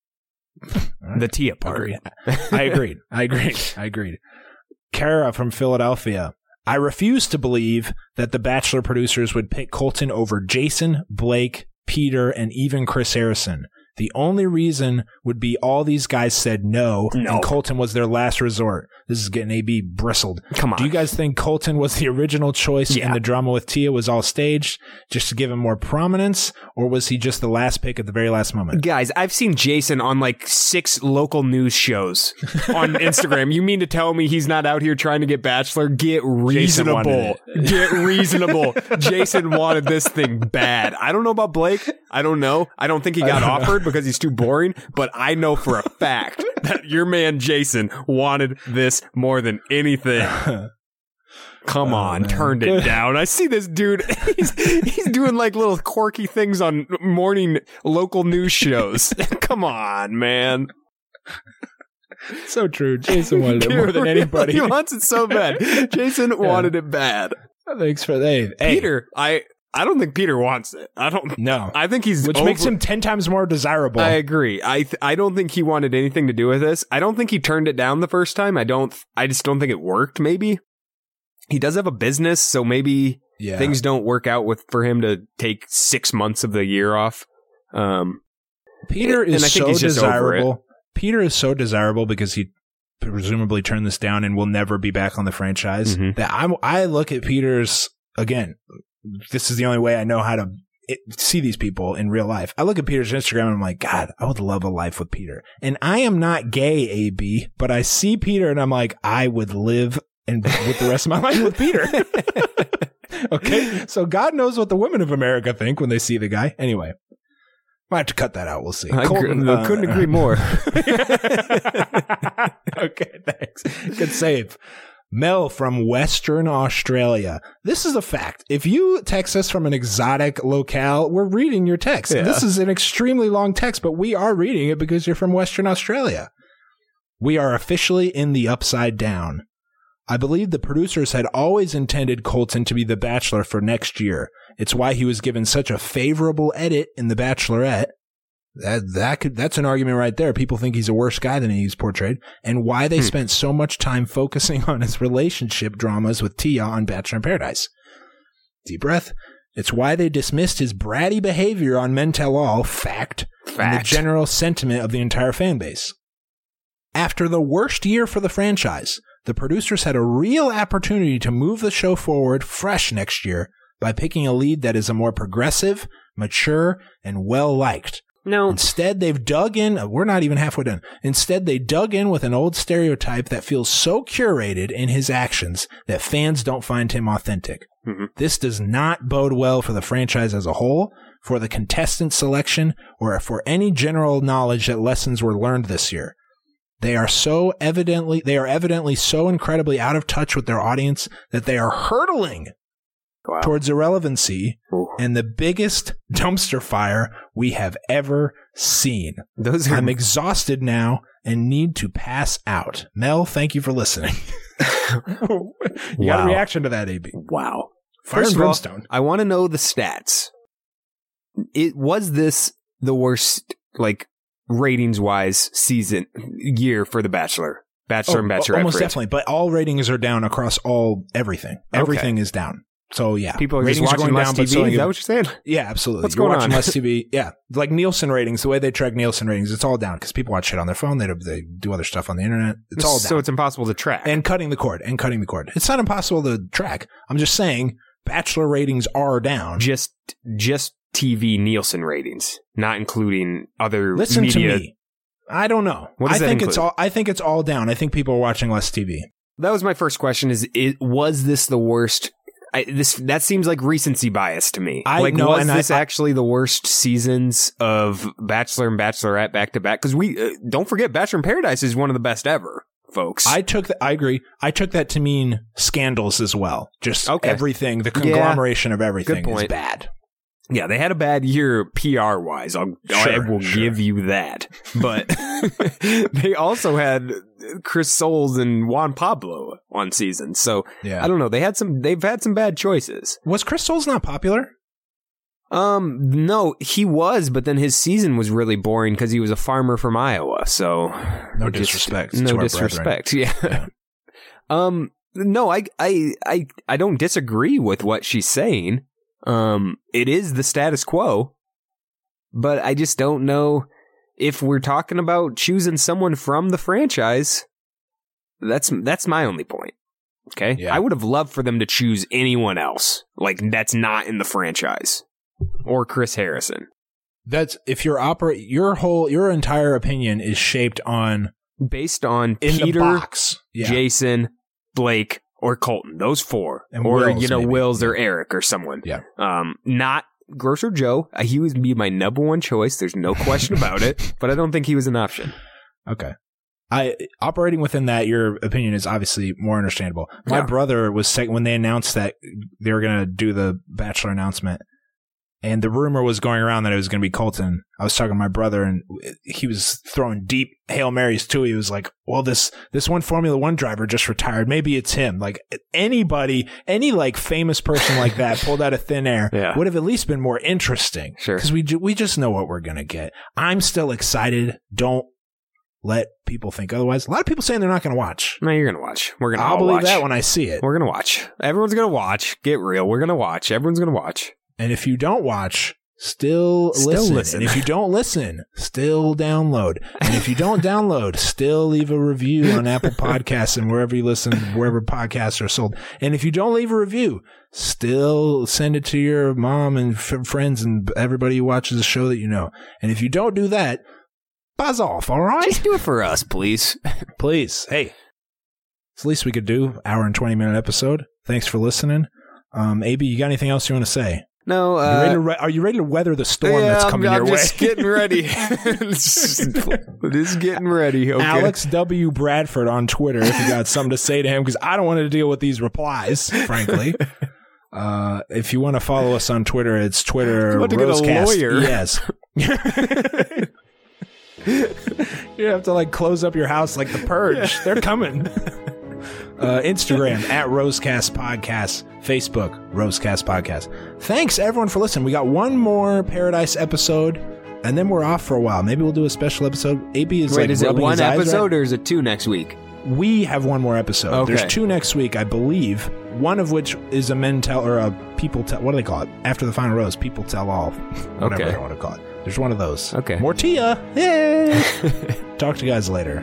[SPEAKER 3] Right.
[SPEAKER 4] The Tia part.
[SPEAKER 3] Agreed. I agreed. I agreed. I agreed. Kara from Philadelphia. I refuse to believe that the Bachelor producers would pick Colton over Jason, Blake, Peter, and even Chris Harrison. The only reason would be all these guys said no,
[SPEAKER 4] No.
[SPEAKER 3] and Colton was their last resort. This is getting A B bristled.
[SPEAKER 4] Come on.
[SPEAKER 3] Do you guys think Colton was the original choice
[SPEAKER 4] Yeah.
[SPEAKER 3] and the drama with Tia was all staged just to give him more prominence, or was he just the last pick at the very last moment?
[SPEAKER 4] Guys, I've seen Jason on like six local news shows on Instagram. You mean to tell me he's not out here trying to get Bachelor? Get
[SPEAKER 3] Jason wanted
[SPEAKER 4] reasonable. Get reasonable. Jason wanted this thing bad. I don't know about Blake. I don't know. I don't think he got offered because he's too boring, but I know for a fact that your man Jason wanted this more than anything. Come
[SPEAKER 3] Oh,
[SPEAKER 4] on,
[SPEAKER 3] man.
[SPEAKER 4] turned it down. I see this dude. He's, he's doing like little quirky things on morning local news shows. Come on, man.
[SPEAKER 3] So true. Jason wanted it more than anybody.
[SPEAKER 4] He wants it so bad. Jason wanted it bad.
[SPEAKER 3] Thanks for hey, hey.
[SPEAKER 4] Peter, I I don't think Peter wants it. I don't.
[SPEAKER 3] No,
[SPEAKER 4] I think he's
[SPEAKER 3] which
[SPEAKER 4] over-
[SPEAKER 3] makes him ten times more desirable.
[SPEAKER 4] I agree. I th- I don't think he wanted anything to do with this. I don't think he turned it down the first time. I don't. I just don't think it worked. Maybe he does have a business, so maybe
[SPEAKER 3] yeah.
[SPEAKER 4] things don't work out with for him to take six months of the year off. Um,
[SPEAKER 3] Peter
[SPEAKER 4] and
[SPEAKER 3] is
[SPEAKER 4] I think
[SPEAKER 3] so
[SPEAKER 4] he's just over
[SPEAKER 3] desirable. Peter is so desirable because he presumably turned this down and will never be back on the franchise.
[SPEAKER 4] Mhm.
[SPEAKER 3] That I'm. I look at Peter's again. This is the only way I know how to it, see these people in real life. I look at Peter's Instagram and I'm like, God, I would love a life with Peter. And I am not gay, A B, but I see Peter and I'm like, I would live and with the rest of my life with Peter. Okay, so God knows what the women of America think when they see the guy. Anyway, might have to cut that out. We'll see.
[SPEAKER 4] I
[SPEAKER 3] Colton,
[SPEAKER 4] agree-
[SPEAKER 3] uh,
[SPEAKER 4] couldn't agree more.
[SPEAKER 3] Okay, thanks. Good save. Mel from Western Australia. This is a fact. If you text us from an exotic locale, we're reading your text.
[SPEAKER 4] Yeah.
[SPEAKER 3] This is an extremely long text, but we are reading it because you're from Western Australia. We are officially in the upside down. I believe the producers had always intended Colton to be the Bachelor for next year. It's why he was given such a favorable edit in The Bachelorette. That that could that's an argument right there. People think he's a worse guy than he's portrayed, and why they hmm. spent so much time focusing on his relationship dramas with Tia on Bachelor in Paradise. Deep breath. It's why they dismissed his bratty behavior on Men Tell All, fact, fact, and the general sentiment of the entire fan base. After the worst year for the franchise, the producers had a real opportunity to move the show forward fresh next year by picking a lead that is a more progressive, mature, and well-liked.
[SPEAKER 4] No.
[SPEAKER 3] Instead, they've dug in. We're not even halfway done. Instead, they dug in with an old stereotype that feels so curated in his actions that fans don't find him authentic. Mm-hmm. This does not bode well for the franchise as a whole, for the contestant selection, or for any general knowledge that lessons were learned this year. They are so evidently, they are evidently so incredibly out of touch with their audience that they are hurtling wow. towards irrelevancy Ooh. and the biggest dumpster fire we have ever seen. Those are... I'm exhausted now and need to pass out. Mel, thank you for listening. you wow. got a reaction to that, A B.
[SPEAKER 4] Wow.
[SPEAKER 3] Fire
[SPEAKER 4] First
[SPEAKER 3] and brimstone.
[SPEAKER 4] All, I want to know the stats. It was this the worst, like, ratings-wise season year for The Bachelor, Bachelor
[SPEAKER 3] oh,
[SPEAKER 4] and Bachelorette.
[SPEAKER 3] Almost
[SPEAKER 4] fridge.
[SPEAKER 3] definitely, but all ratings are down across all everything. Everything
[SPEAKER 4] okay.
[SPEAKER 3] is down. So yeah,
[SPEAKER 4] people are
[SPEAKER 3] ratings
[SPEAKER 4] just watching
[SPEAKER 3] are
[SPEAKER 4] less
[SPEAKER 3] down,
[SPEAKER 4] T V.
[SPEAKER 3] So
[SPEAKER 4] is that what you're saying?
[SPEAKER 3] Yeah, absolutely.
[SPEAKER 4] What's
[SPEAKER 3] You're
[SPEAKER 4] going
[SPEAKER 3] watching
[SPEAKER 4] on?
[SPEAKER 3] less T V. Yeah, like Nielsen ratings. The way they track Nielsen ratings, it's all down because people watch shit on their phone. They do, they do other stuff on the internet. It's all down.
[SPEAKER 4] So it's impossible to track.
[SPEAKER 3] And cutting the cord. And cutting the cord. It's not impossible to track. I'm just saying, Bachelor ratings are down.
[SPEAKER 4] Just just T V Nielsen ratings, not including other
[SPEAKER 3] Listen
[SPEAKER 4] media.
[SPEAKER 3] to me. I don't know.
[SPEAKER 4] What does
[SPEAKER 3] I
[SPEAKER 4] that
[SPEAKER 3] think
[SPEAKER 4] include?
[SPEAKER 3] it's all. I think it's all down. I think people are watching less T V.
[SPEAKER 4] That was my first question. Is it was this the worst? I, this that seems like recency bias to me.
[SPEAKER 3] I
[SPEAKER 4] like,
[SPEAKER 3] know,
[SPEAKER 4] was
[SPEAKER 3] and
[SPEAKER 4] this
[SPEAKER 3] I,
[SPEAKER 4] actually the worst seasons of Bachelor and Bachelorette back to back? Because we uh, don't forget, Bachelor in Paradise is one of the best ever, folks.
[SPEAKER 3] I took that. I agree. I took that to mean scandals as well. Just
[SPEAKER 4] okay.
[SPEAKER 3] everything. The conglomeration
[SPEAKER 4] yeah.
[SPEAKER 3] of everything
[SPEAKER 4] Good point.
[SPEAKER 3] is bad.
[SPEAKER 4] Yeah, they had a bad year P R wise. I'll,
[SPEAKER 3] sure,
[SPEAKER 4] I will
[SPEAKER 3] sure.
[SPEAKER 4] give you that. But they also had Chris Soules and Juan Pablo on season. So yeah. I don't know. They had some. They've had some bad choices.
[SPEAKER 3] Was Chris Soules not popular?
[SPEAKER 4] Um, no, he was, but then his season was really boring because he was a farmer from Iowa. So
[SPEAKER 3] no disrespect.
[SPEAKER 4] Just, no disrespect. Yeah. yeah. um. No, I, I, I, I don't disagree with what she's saying. Um, it is the status quo, but I just don't know if we're talking about choosing someone from the franchise. That's that's my only point. Okay, yeah. I would have loved for them to choose anyone else, like that's not in the franchise, or Chris Harrison.
[SPEAKER 3] That's if your operate your whole your entire opinion is shaped on
[SPEAKER 4] based on
[SPEAKER 3] in
[SPEAKER 4] Peter,
[SPEAKER 3] the box. Yeah.
[SPEAKER 4] Jason, Blake. Or Colton, those four,
[SPEAKER 3] and
[SPEAKER 4] or
[SPEAKER 3] Wills,
[SPEAKER 4] you know,
[SPEAKER 3] maybe.
[SPEAKER 4] Wills or Eric or someone.
[SPEAKER 3] Yeah,
[SPEAKER 4] um, not Grocer Joe. Uh, he would be my number one choice. There's no question about it. But I don't think he was an option.
[SPEAKER 3] Okay, I operating within that. Your opinion is obviously more understandable. My
[SPEAKER 4] yeah.
[SPEAKER 3] brother was saying when they announced that they were going to do the Bachelor announcement, and the rumor was going around that it was going to be Colton. I was talking to my brother, and he was throwing deep Hail Marys too. He was like, well, this this one Formula One driver just retired. Maybe it's him. Like anybody, any like famous person like that pulled out of thin air
[SPEAKER 4] yeah.
[SPEAKER 3] would have at least been more interesting.
[SPEAKER 4] Sure.
[SPEAKER 3] Because we, ju- we just know what we're going to get. I'm still excited. Don't let people think otherwise. A lot of people saying they're not going to watch.
[SPEAKER 4] No, you're going to watch. We're going to
[SPEAKER 3] I'll
[SPEAKER 4] all
[SPEAKER 3] believe
[SPEAKER 4] watch.
[SPEAKER 3] that when I see it.
[SPEAKER 4] We're going to watch. Everyone's going to watch. Get real. We're going to watch. Everyone's going to watch.
[SPEAKER 3] And if you don't watch, still,
[SPEAKER 4] still
[SPEAKER 3] listen.
[SPEAKER 4] listen.
[SPEAKER 3] And if you don't listen, still download. And if you don't download, still leave a review on Apple Podcasts and wherever you listen, wherever podcasts are sold. And if you don't leave a review, still send it to your mom and f- friends and everybody who watches the show that you know. And if you don't do that, buzz off, all right?
[SPEAKER 4] Just do it for us, please.
[SPEAKER 3] Please. Hey, it's the least we could do. Hour and twenty minute episode. Thanks for listening. Um, A B, you got anything else you want to say?
[SPEAKER 4] No. Uh,
[SPEAKER 3] are, you ready to re- are you ready to weather the storm
[SPEAKER 4] yeah,
[SPEAKER 3] that's coming
[SPEAKER 4] I'm,
[SPEAKER 3] your
[SPEAKER 4] I'm
[SPEAKER 3] way?
[SPEAKER 4] Just getting ready. Just getting ready. Okay.
[SPEAKER 3] Alex W. Bradford on Twitter if you got something to say to him, because I don't want to deal with these replies, frankly. Uh, if you want to follow us on Twitter, it's Twitter.
[SPEAKER 4] You want to
[SPEAKER 3] Rosecast.
[SPEAKER 4] get a lawyer?
[SPEAKER 3] Yes. You have to like close up your house like the Purge. They're coming. Uh, Instagram at Rosecast Podcast. Facebook, Rosecast Podcast. Thanks, everyone, for listening. We got one more Paradise episode, and then we're off for a while. Maybe we'll do a special episode. A B is
[SPEAKER 4] Wait,
[SPEAKER 3] like
[SPEAKER 4] is it
[SPEAKER 3] rubbing
[SPEAKER 4] one
[SPEAKER 3] his eyes
[SPEAKER 4] episode
[SPEAKER 3] right.
[SPEAKER 4] or is it two next week?
[SPEAKER 3] We have one more episode.
[SPEAKER 4] Okay.
[SPEAKER 3] There's two next week, I believe. One of which is a men tell or a people tell. What do they call it? After the final rose, people tell all. Whatever
[SPEAKER 4] Okay.
[SPEAKER 3] they want to call it. There's one of those.
[SPEAKER 4] Okay.
[SPEAKER 3] Mortia. Yay! Talk to you guys later.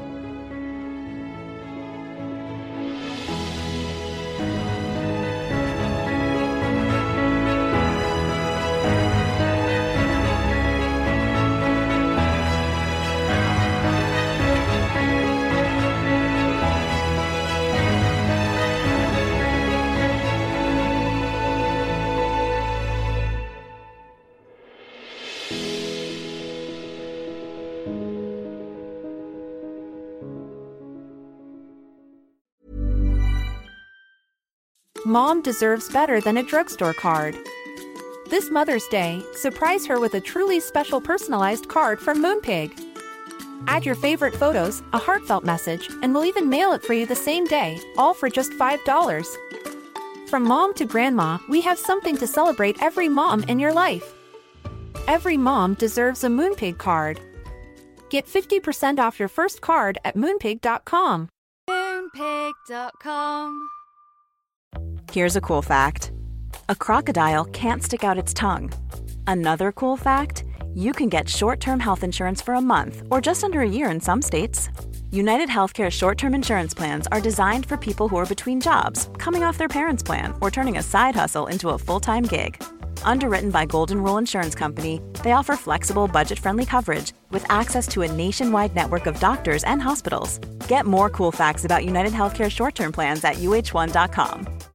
[SPEAKER 6] Mom deserves better than a drugstore card. This Mother's Day, surprise her with a truly special personalized card from Moonpig. Add your favorite photos, a heartfelt message, and we'll even mail it for you the same day, all for just five dollars. From mom to grandma, we have something to celebrate every mom in your life. Every mom deserves a Moonpig card. Get fifty percent off your first card at moonpig dot com.
[SPEAKER 7] Moonpig dot com.
[SPEAKER 8] Here's a cool fact. A crocodile can't stick out its tongue. Another cool fact, you can get short-term health insurance for a month or just under a year in some states. United Healthcare short-term insurance plans are designed for people who are between jobs, coming off their parents' plan, or turning a side hustle into a full-time gig. Underwritten by Golden Rule Insurance Company, they offer flexible, budget-friendly coverage with access to a nationwide network of doctors and hospitals. Get more cool facts about United Healthcare short-term plans at U H one dot com.